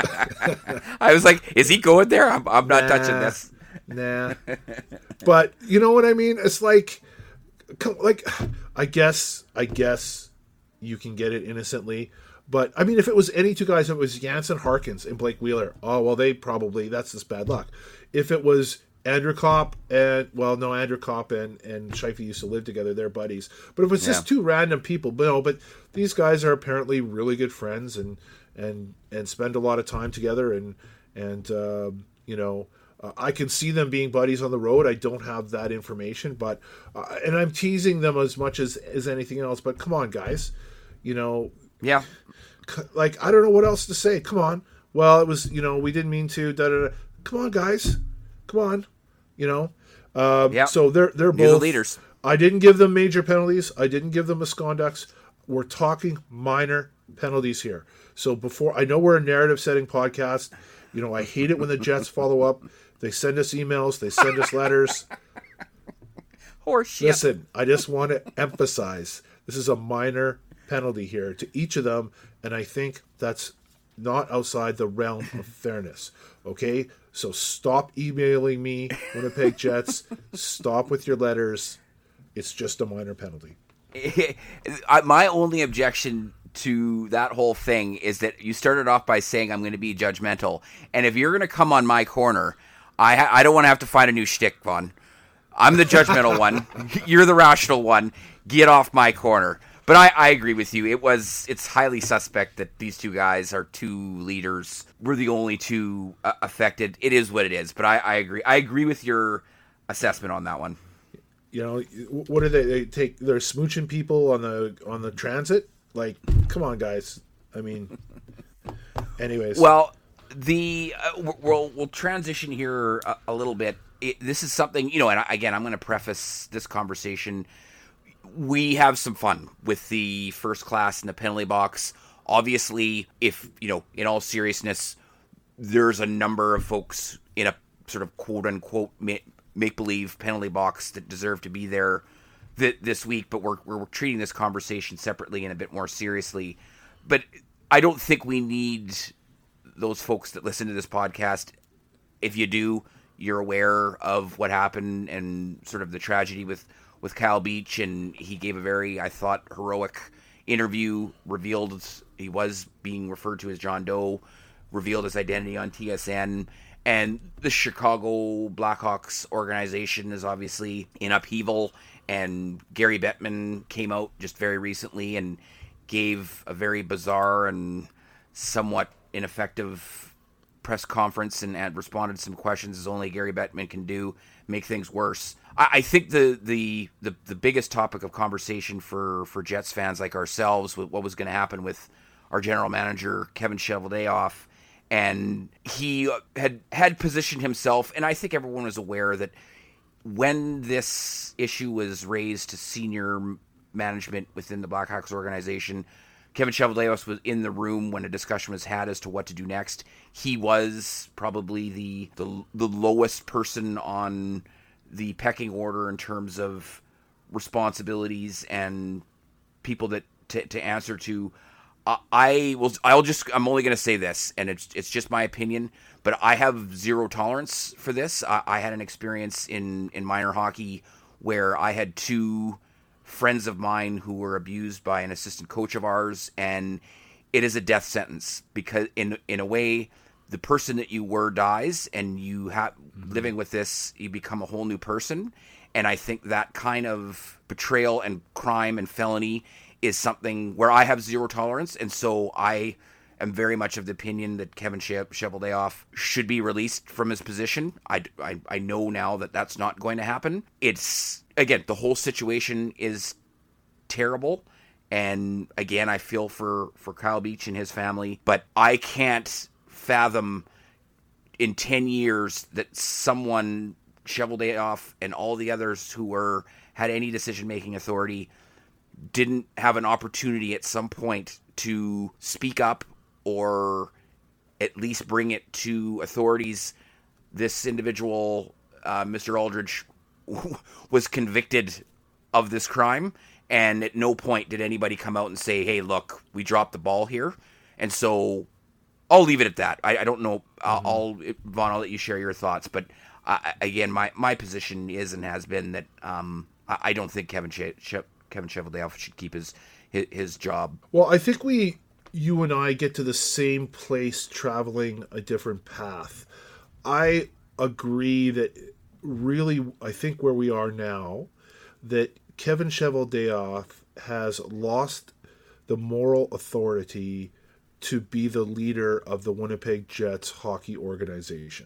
I was like, is he going there? I'm, I'm not Nah. touching this. Nah. But you know what I mean? It's like, come- like, I guess, I guess you can get it innocently. But I mean, if it was any two guys, if it was Jansen Harkins and Blake Wheeler, oh well, they probably that's just bad luck. If it was Andrew Kopp and well, no, Andrew Kopp and and Scheifele used to live together; they're buddies. But if it's just Yeah. two random people, but no, but these guys are apparently really good friends and and and spend a lot of time together, and and um, you know. Uh, I can see them being buddies on the road. I don't have that information, but uh, and I'm teasing them as much as as anything else. But come on, guys, you know, Yeah. c- like I don't know what else to say. Come on. Well, it was you know we didn't mean to. Da, da, da. Come on, guys. Come on. You know. Um, Yeah. So they're they're You're the both leaders. I didn't give them major penalties. I didn't give them misconducts. We're talking minor penalties here. So before I know we're a narrative setting podcast. You know I hate it when the Jets follow up. They send us emails. They send us letters. Horse shit. Listen, I just want to emphasize this is a minor penalty here to each of them, and I think that's not outside the realm of fairness. Okay? So stop emailing me, Winnipeg Jets. Stop with your letters. It's just a minor penalty. I, my only objection to that whole thing is that you started off by saying I'm going to be judgmental, and if you're going to come on my corner, I ha- I don't want to have to find a new shtick, Vaughn. I'm the judgmental one. You're the rational one. Get off my corner. But I, I agree with you. It was it's highly suspect that these two guys are two leaders. We're the only two uh, affected. It is what it is. But I, I agree. I agree with your assessment on that one. You know, what are they? They take they're smooching people on the on the transit. Like, come on, guys. I mean, anyways. Well, the uh, we'll we'll transition here a, a little bit. It, this is something, you know, and again, I'm going to preface this conversation. We have some fun with the first class in the penalty box. Obviously, if, you know, in all seriousness, there's a number of folks in a sort of quote-unquote make-believe penalty box that deserve to be there th- this week, but we're, we're treating this conversation separately and a bit more seriously. But I don't think we need those folks that listen to this podcast. If you do, you're aware of what happened and sort of the tragedy with, with Kyle Beach, and he gave a very, I thought, heroic interview, revealed he was being referred to as John Doe, revealed his identity on T S N, and the Chicago Blackhawks organization is obviously in upheaval, and Gary Bettman came out just very recently and gave a very bizarre and somewhat ineffective press conference and, and responded to some questions as only Gary Bettman can do, make things worse. I, I think the, the the the biggest topic of conversation for, for Jets fans like ourselves with what was going to happen with our general manager, Kevin Cheveldayoff, and he had had positioned himself, and I think everyone was aware that when this issue was raised to senior management within the Blackhawks organization, Kevin Cheveldayoff was in the room when a discussion was had as to what to do next. He was probably the the, the lowest person on the pecking order in terms of responsibilities and people that to, to answer to. Uh, I will. I'll just. I'm only going to say this, and it's it's just my opinion. But I have zero tolerance for this. I, I had an experience in in minor hockey where I had two friends of mine who were abused by an assistant coach of ours, and it is a death sentence because in in a way, the person that you were dies, and you have mm-hmm. living with this, you become a whole new person. And I think that kind of betrayal and crime and felony is something where I have zero tolerance. And so I am very much of the opinion that Kevin che- Cheveldayoff should be released from his position. I, I, I know now that that's not going to happen. It's, again, the whole situation is terrible. And again, I feel for, for Kyle Beach and his family, but I can't fathom in ten years that someone, Cheveldayoff and all the others who were had any decision-making authority, didn't have an opportunity at some point to speak up or at least bring it to authorities. This individual, uh, Mister Aldridge, was convicted of this crime, and at no point did anybody come out and say, hey, look, we dropped the ball here. And so I'll leave it at that. I, I don't know. I'll, mm-hmm. I'll Vaughn, I'll let you share your thoughts. But uh, again, my, my position is and has been that um, I, I don't think Kevin che- che- Kevin Cheveldayoff should keep his, his his job. Well, I think we, you and I, get to the same place traveling a different path. I agree that really, I think where we are now, that Kevin Cheveldayoff has lost the moral authority to be the leader of the Winnipeg Jets hockey organization.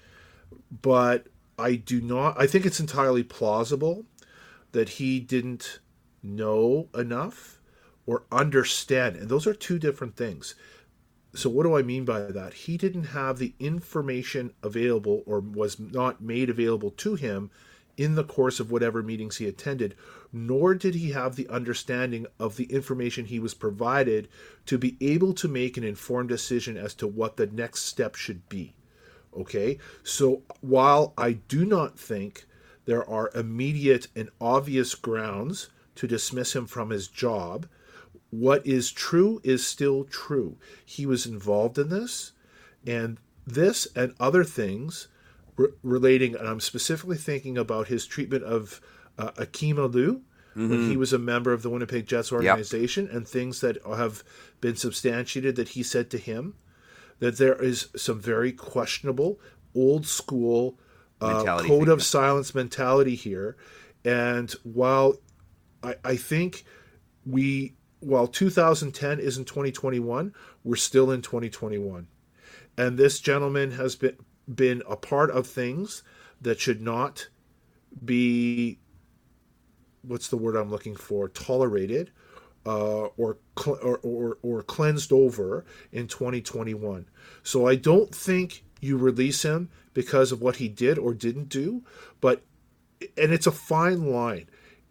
But I do not, I think it's entirely plausible that he didn't know enough or understand. And those are two different things. So what do I mean by that? He didn't have the information available or was not made available to him in the course of whatever meetings he attended, nor did he have the understanding of the information he was provided to be able to make an informed decision as to what the next step should be. Okay? So while I do not think there are immediate and obvious grounds to dismiss him from his job, what is true is still true. He was involved in this, and this and other things re- relating, and I'm specifically thinking about his treatment of uh, Akim Aliu mm-hmm. when he was a member of the Winnipeg Jets organization, yep. and things that have been substantiated that he said to him, that there is some very questionable, old school uh, code of silence mentality here. And while I, I think we... While two thousand ten isn't twenty twenty-one, we're still in twenty twenty-one. And this gentleman has been been a part of things that should not be, what's the word I'm looking for, tolerated uh, or, or, or, or cleansed over in twenty twenty-one. So I don't think you release him because of what he did or didn't do, but, and it's a fine line.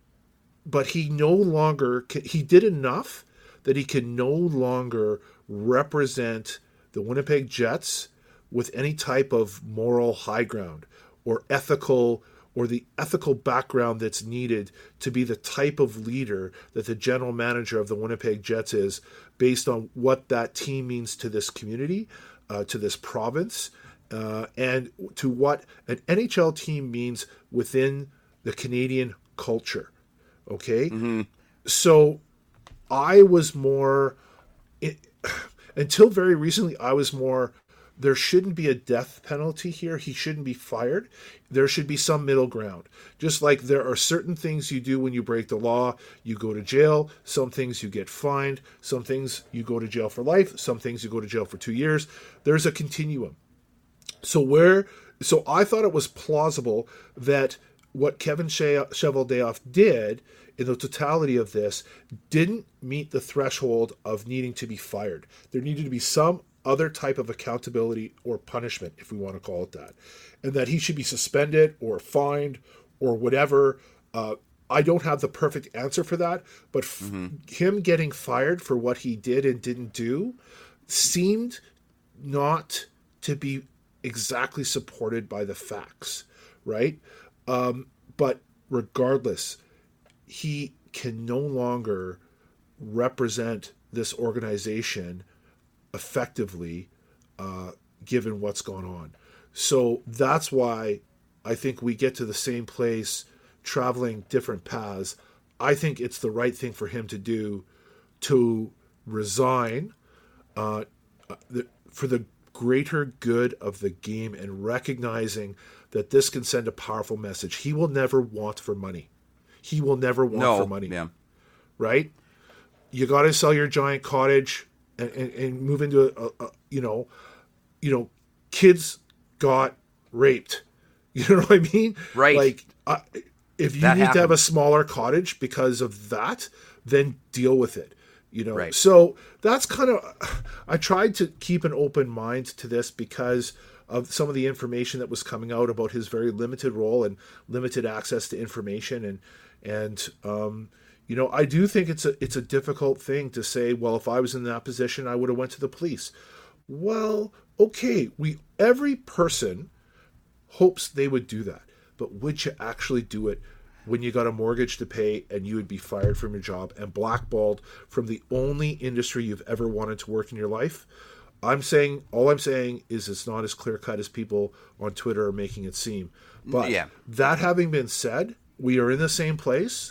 But he no longer, he did enough that he can no longer represent the Winnipeg Jets with any type of moral high ground or ethical, or the ethical background that's needed to be the type of leader that the general manager of the Winnipeg Jets is, based on what that team means to this community, uh, to this province, uh, and to what an N H L team means within the Canadian culture. Okay, mm-hmm. So I was more, it, until very recently, I was more, there shouldn't be a death penalty here. He shouldn't be fired. There should be some middle ground. Just like there are certain things you do when you break the law, you go to jail. Some things you get fined. Some things you go to jail for life. Some things you go to jail for two years. There's a continuum. So where, so I thought it was plausible that what Kevin Cheveldayoff did in the totality of this didn't meet the threshold of needing to be fired. There needed to be some other type of accountability or punishment, if we want to call it that, and that he should be suspended or fined or whatever. Uh, I don't have the perfect answer for that, but f- mm-hmm. him getting fired for what he did and didn't do seemed not to be exactly supported by the facts, right? Um, but regardless, he can no longer represent this organization effectively, uh, given what's gone on. So that's why I think we get to the same place, traveling different paths. I think it's the right thing for him to do to resign uh, the, for the greater good of the game and recognizing that this can send a powerful message. He will never want for money. He will never want no, for money. Yeah. Right? You got to sell your giant cottage and, and, and move into a, a, a, you know, you know, kids got raped. You know what I mean? Right. Like, uh, if you That need happened. to have a smaller cottage because of that, then deal with it. You know, Right. so that's kind of, I tried to keep an open mind to this because of some of the information that was coming out about his very limited role and limited access to information. And, and, um, you know, I do think it's a, it's a difficult thing to say, well, if I was in that position, I would have went to the police. Well, okay. We, every person hopes they would do that, but would you actually do it when you got a mortgage to pay and you would be fired from your job and blackballed from the only industry you've ever wanted to work in your life? I'm saying, all I'm saying is it's not as clear cut as people on Twitter are making it seem. But Yeah. that having been said, we are in the same place.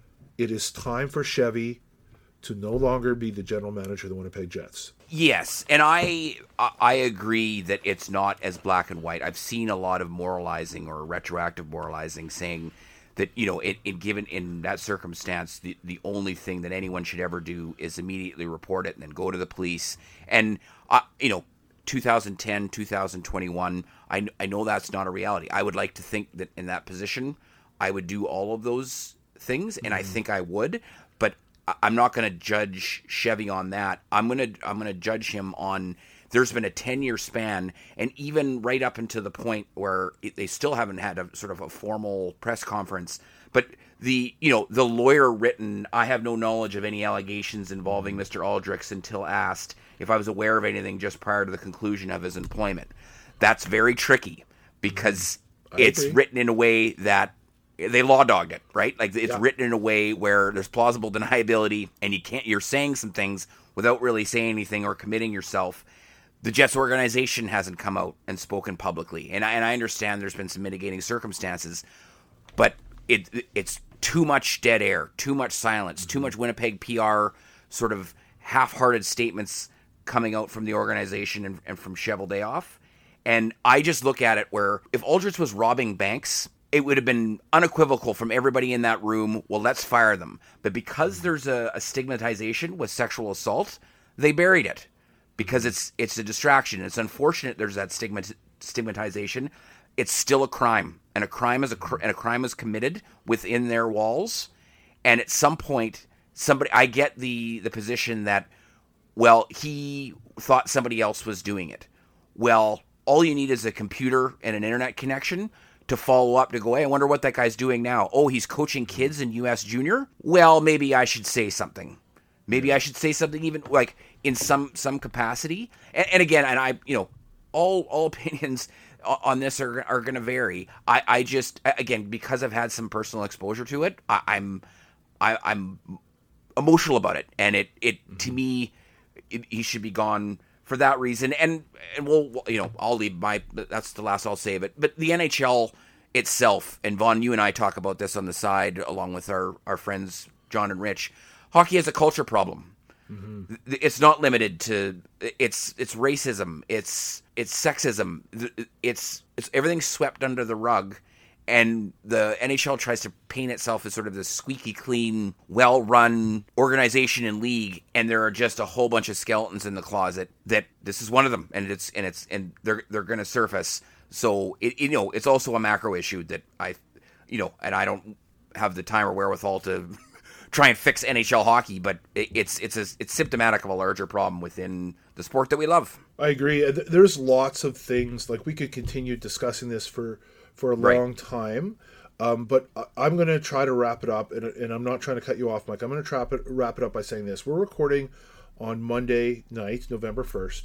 It is time for Chevy to no longer be the general manager of the Winnipeg Jets. Yes, and I I agree that it's not as black and white. I've seen a lot of moralizing or retroactive moralizing saying that, you know, it, it given in that circumstance, the, the only thing that anyone should ever do is immediately report it and then go to the police. And, uh, you know, two thousand ten, two thousand twenty-one, I, I know that's not a reality. I would like to think that in that position, I would do all of those things, and I think I would, but I- I'm not going to judge Chevy on that. I'm going to I'm going to judge him on, there's been a ten-year span, and even right up until the point where it, they still haven't had a sort of a formal press conference, but the, you know, the lawyer written, I have no knowledge of any allegations involving Mister Aldrich until asked if I was aware of anything just prior to the conclusion of his employment. That's very tricky because I it's agree. written in a way that they law dogged it, right? Like it's Yeah. written in a way where there's plausible deniability, and you can't. You're saying some things without really saying anything or committing yourself. The Jets organization hasn't come out and spoken publicly, and I, and I understand there's been some mitigating circumstances, but it it's too much dead air, too much silence, too much Winnipeg P R sort of half-hearted statements coming out from the organization and, and from Cheveldayoff. And I just look at it where if Aldrich was robbing banks, it would have been unequivocal from everybody in that room, well, let's fire them. But because there's a, a stigmatization with sexual assault, they buried it because it's it's a distraction. It's unfortunate there's that stigma, stigmatization. It's still a crime, and a crime is a cr- and a crime is committed within their walls. And at some point, somebody, I get the the position that, well, he thought somebody else was doing it. Well, all you need is a computer and an internet connection to follow up to go, hey, I wonder what that guy's doing now. Oh, he's coaching kids in U S Junior? Well, maybe I should say something. Maybe I should say something even like in some some capacity. And, and again, and I, you know, all all opinions on this are are going to vary. I, I just, again, because I've had some personal exposure to it, I, I'm I, I'm emotional about it. And it, it mm-hmm. to me, it, he should be gone for that reason. And, and we'll, you know, I'll leave my, that's the last I'll say. But, but the N H L itself, and Vaughn, you and I talk about this on the side, along with our, our friends, John and Rich, hockey has a culture problem. Mm-hmm. It's not limited to, it's, it's racism. It's, it's sexism. It's, it's everything's swept under the rug. And the N H L tries to paint itself as sort of this squeaky clean, well-run organization and league, and there are just a whole bunch of skeletons in the closet. That this is one of them, and it's and it's and they're they're going to surface. So it, you know, it's also a macro issue that I, you know, and I don't have the time or wherewithal to try and fix N H L hockey, but it, it's it's a, it's symptomatic of a larger problem within the sport that we love. I agree. There's lots of things, like we could continue discussing this for. for a long right. time, um, but I'm going to try to wrap it up, and, and I'm not trying to cut you off, Mike. I'm going to wrap it, wrap it up by saying this. We're recording on Monday night, November first.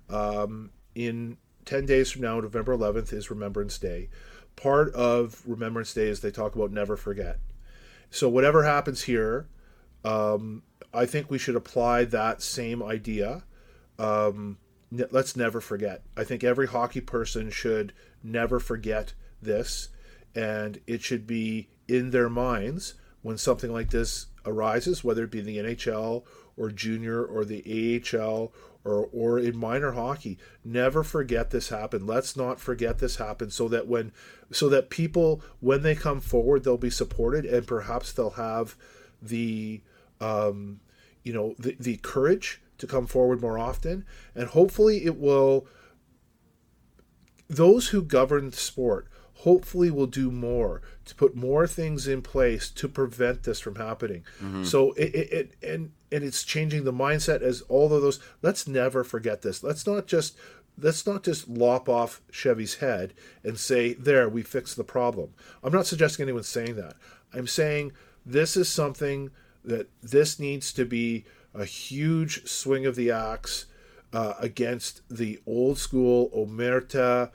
Um, in ten days from now, November eleventh, is Remembrance Day. Part of Remembrance Day is they talk about never forget. So whatever happens here, um, I think we should apply that same idea. Um, ne- let's never forget. I think every hockey person should never forget this, and it should be in their minds when something like this arises, whether it be in the N H L or junior or the A H L or or in minor hockey. Never forget this happened. Let's not forget this happened, so that when so that people, when they come forward, they'll be supported, and perhaps they'll have the um, you know the, the courage to come forward more often, and hopefully it will. Those who govern sport hopefully will do more to put more things in place to prevent this from happening. Mm-hmm. So it, it, it and and it's changing the mindset as all of those. Let's never forget this. Let's not just let's not just lop off Chevy's head and say, there, we fixed the problem. I'm not suggesting anyone's saying that. I'm saying this is something that this needs to be a huge swing of the axe uh, against the old school omerta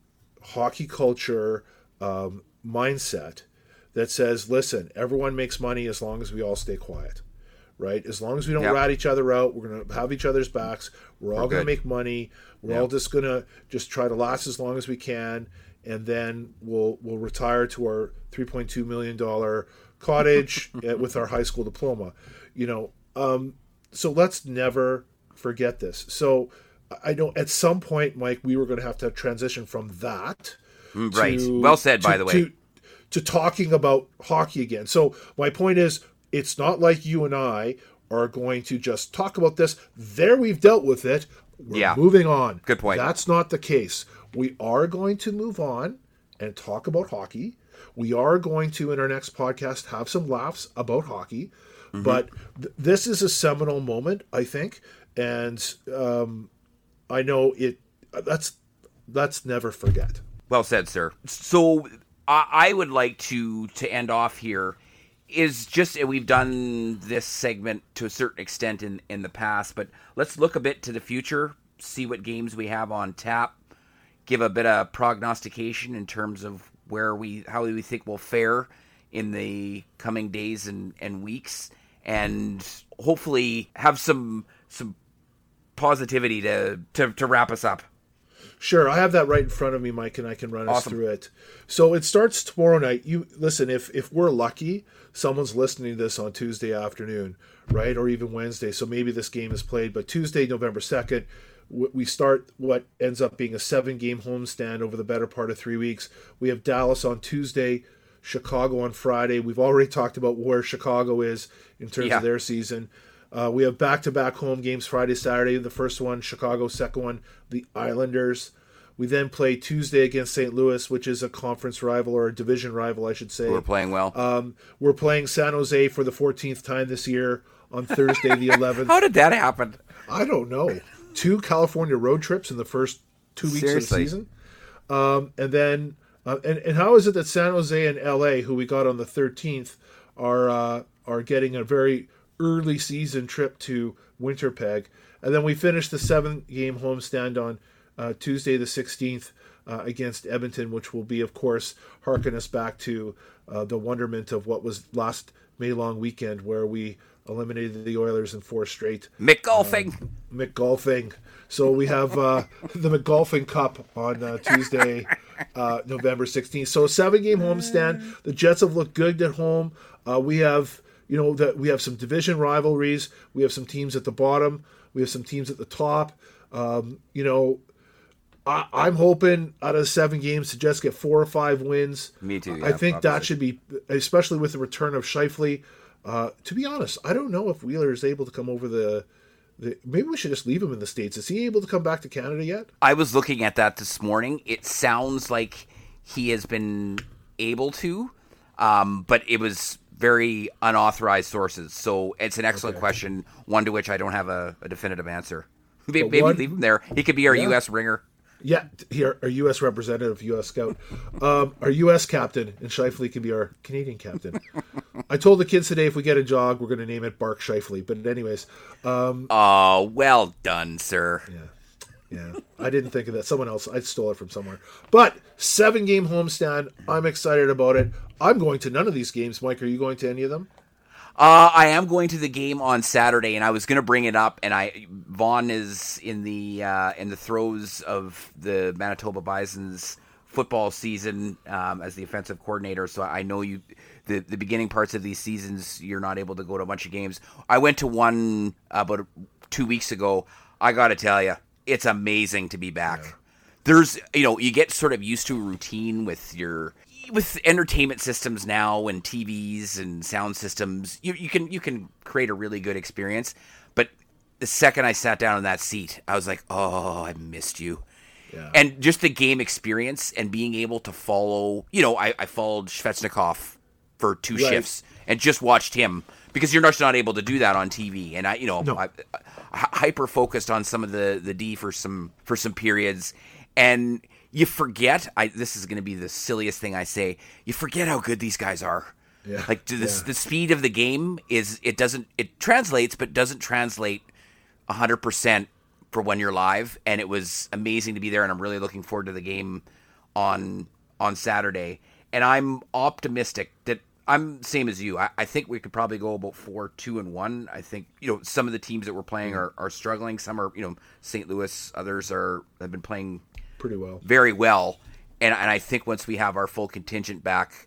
hockey culture um, mindset that says, listen, everyone makes money as long as we all stay quiet, right? As long as we don't yep. rat each other out, we're going to have each other's backs. We're, we're all going to make money. We're yep. all just going to just try to last as long as we can, and then we'll we'll retire to our three point two million dollars cottage with our high school diploma. You know, um, so let's never forget this. So I know at some point, Mike, we were going to have to transition from that. Right. To, well said, to, by the way. To, to talking about hockey again. So my point is, it's not like you and I are going to just talk about this. There, we've dealt with it. We're yeah. moving on. Good point. That's not the case. We are going to move on and talk about hockey. We are going to, in our next podcast, have some laughs about hockey. Mm-hmm. But th- this is a seminal moment, I think. And um, I know it. That's let's never forget. Well said, sir. So I, I would like to to end off here. Is just we've done this segment to a certain extent in, in the past, but let's look a bit to the future, see what games we have on tap, give a bit of prognostication in terms of where we how we think we'll fare in the coming days and, and weeks, and hopefully have some some positivity to, to, to wrap us up. Sure, I have that right in front of me, Mike, and I can run awesome. us through it. So it starts tomorrow night. You listen, if if we're lucky, someone's listening to this on Tuesday afternoon, right, or even Wednesday. So maybe this game is played, but Tuesday, November second, we start what ends up being a seven-game homestand over the better part of three weeks. We have Dallas on Tuesday, Chicago on Friday. We've already talked about where Chicago is in terms yeah. of their season. Uh, we have back-to-back home games Friday, Saturday. The first one, Chicago. Second one, the Islanders. We then play Tuesday against Saint Louis, which is a conference rival, or a division rival, I should say. We're playing well. Um, we're playing San Jose for the fourteenth time this year on Thursday the eleventh. How did that happen? I don't know. Two California road trips in the first two weeks Seriously? of the season. Um, and then, uh, and, and how is it that San Jose and L A, who we got on the thirteenth, are uh, are getting a very early season trip to Winnipeg? And then we finish the seven-game homestand on uh, Tuesday the sixteenth uh, against Edmonton, which will be, of course, harken us back to uh, the wonderment of what was last May long weekend, where we eliminated the Oilers in four straight. McGolfing. Um, McGolfing. So we have uh, the McGolfing Cup on uh, Tuesday, uh, November sixteenth. So a seven-game homestand. The Jets have looked good at home. Uh, we have, you know, that we have some division rivalries. We have some teams at the bottom. We have some teams at the top. Um, you know, I, I'm hoping out of the seven games to just get four or five wins. Me too. Yeah, I think obviously. that should be, especially with the return of Scheifele. Uh, to be honest, I don't know if Wheeler is able to come over the, the. Maybe we should just leave him in the States. Is he able to come back to Canada yet? I was looking at that this morning. It sounds like he has been able to, um, but it was very unauthorized sources. So it's an excellent okay. question, one to which I don't have a, a definitive answer. Maybe, maybe one, leave him there. He could be our yeah. U S ringer. Yeah, here, our U S representative, U S scout. Um, our U S captain, and Scheifele can be our Canadian captain. I told the kids today if we get a jog, we're going to name it Bark Scheifele. But anyways. Um, oh, well done, sir. Yeah. Yeah, I didn't think of that. Someone else, I stole it from somewhere. But seven-game homestand, I'm excited about it. I'm going to none of these games. Mike, are you going to any of them? Uh, I am going to the game on Saturday, and I was going to bring it up. And I Vaughn is in the uh, in the throes of the Manitoba Bison's football season um, as the offensive coordinator, so I know you. The, the beginning parts of these seasons, you're not able to go to a bunch of games. I went to one about two weeks ago. I got to tell you, it's amazing to be back. Yeah. There's, you know, you get sort of used to a routine with your with entertainment systems now and T Vs and sound systems. You you can you can create a really good experience. But the second I sat down in that seat, I was like, oh, I missed you. Yeah. And just the game experience and being able to follow, you know, I, I followed Svechnikov for two right. shifts and just watched him because you're just not able to do that on T V. And I, you know, no. I, I, hyper focused on some of the, the D for some for some periods, and you forget. I this is going to be the silliest thing I say. You forget how good these guys are. Yeah. Like the yeah. the speed of the game is it doesn't it translates, but doesn't translate a hundred percent for when you're live. And it was amazing to be there, and I'm really looking forward to the game on on Saturday. And I'm optimistic that. I'm same as you. I, I think we could probably go about four, two, and one. I think you know some of the teams that we're playing are, are struggling. Some are you know Saint Louis. Others are have been playing pretty well, very well. And and I think once we have our full contingent back,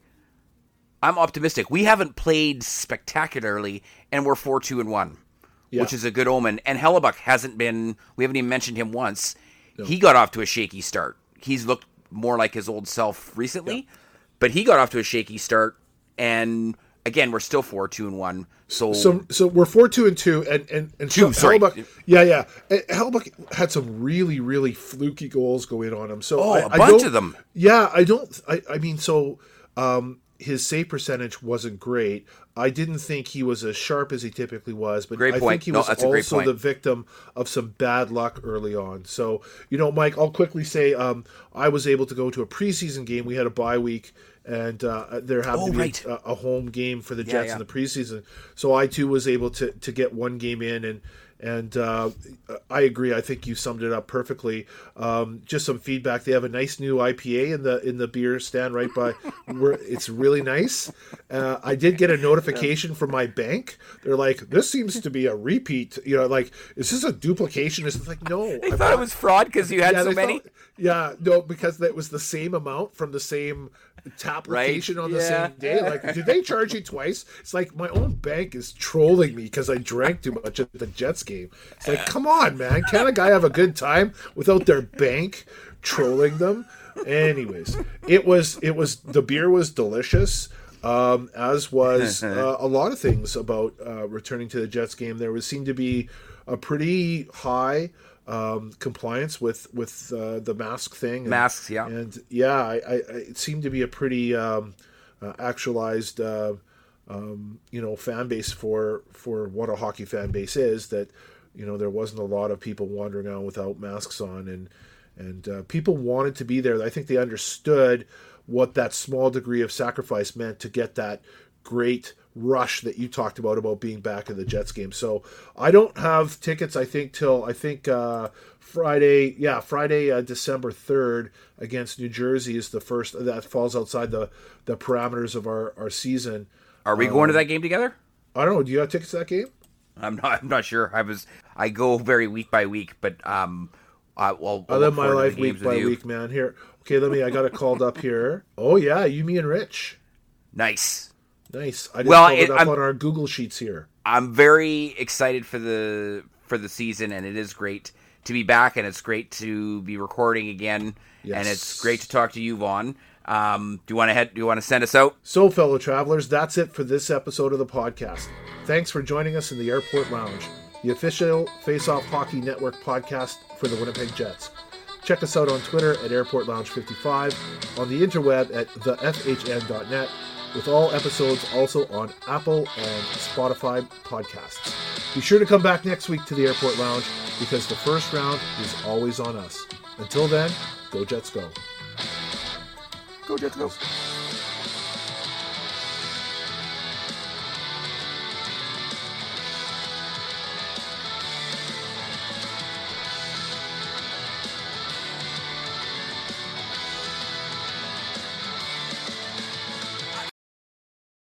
I'm optimistic. We haven't played spectacularly, and we're four, two, and one, yeah. which is a good omen. And Hellebuck hasn't been. We haven't even mentioned him once. No. He got off to a shaky start. He's looked more like his old self recently, yeah. but he got off to a shaky start. And again, we're still four, two, and one. So, so, so we're four, two, and two, and and and two. Sorry, Hellebuck, yeah, yeah. Hellebuck had some really, really fluky goals go in on him. So oh, I, a I bunch of them. Yeah, I don't. I, I mean, so um, his save percentage wasn't great. I didn't think he was as sharp as he typically was, but great I point. think he no, was that's a great also point. the victim of some bad luck early on. So, you know, Mike, I'll quickly say um, I was able to go to a preseason game. We had a bye week. And uh, there happened oh, to be right. a, a home game for the yeah, Jets yeah. in the preseason, so I too was able to, to get one game in, and and uh, I agree. I think you summed it up perfectly. Um, just some feedback. They have a nice new I P A in the in the beer stand right by. where it's really nice. Uh, I did get a notification from my bank. They're like, "This seems to be a repeat." You know, like, is this a duplication? It's like, no. They I thought it was fraud because you had yeah, so many. Thought, yeah, no, because that was the same amount from the same tap location right. on the yeah. same day. Like, did they charge you twice? It's like my own bank is trolling me because I drank too much at the Jets game. It's like, come on, man. Can't a guy have a good time without their bank trolling them? Anyways, it was it was the beer was delicious. Um, as was uh, a lot of things about uh, returning to the Jets game. There was seemed to be a pretty high um, compliance with with uh, the mask thing. And, Masks, yeah, and yeah, I, I, it seemed to be a pretty um, uh, actualized, uh, um, you know, fan base for for what a hockey fan base is. That you know there wasn't a lot of people wandering out without masks on, and and uh, people wanted to be there. I think they understood what that small degree of sacrifice meant to get that great rush that you talked about, about being back in the Jets game. So I don't have tickets, I think, till, I think, uh, Friday, yeah, Friday, uh, December third against New Jersey is the first, that falls outside the, the parameters of our, our season. Are we um, going to that game together? I don't know. Do you have tickets to that game? I'm not, I'm not sure. I was, I go very week by week, but, um, I, well, I live my life week by week, man. Here, okay, let me. I got it called up here. Oh yeah, you, me, and Rich. Nice, nice. I just well, pulled it, it up I'm, on our Google Sheets here. I'm very excited for the for the season, and it is great to be back, and it's great to be recording again, yes. and it's great to talk to you, Vaughn. Um, do you want to head? Do you want to send us out? So, fellow travelers, that's it for this episode of the podcast. Thanks for joining us in the Airport Lounge, the official Face-Off Hockey Network podcast for the Winnipeg Jets. Check us out on Twitter at Airport Lounge fifty-five, on the interweb at the f h n dot net, with all episodes also on Apple and Spotify podcasts. Be sure to come back next week to the Airport Lounge, because the first round is always on us. Until then, go Jets go. Go Jets go.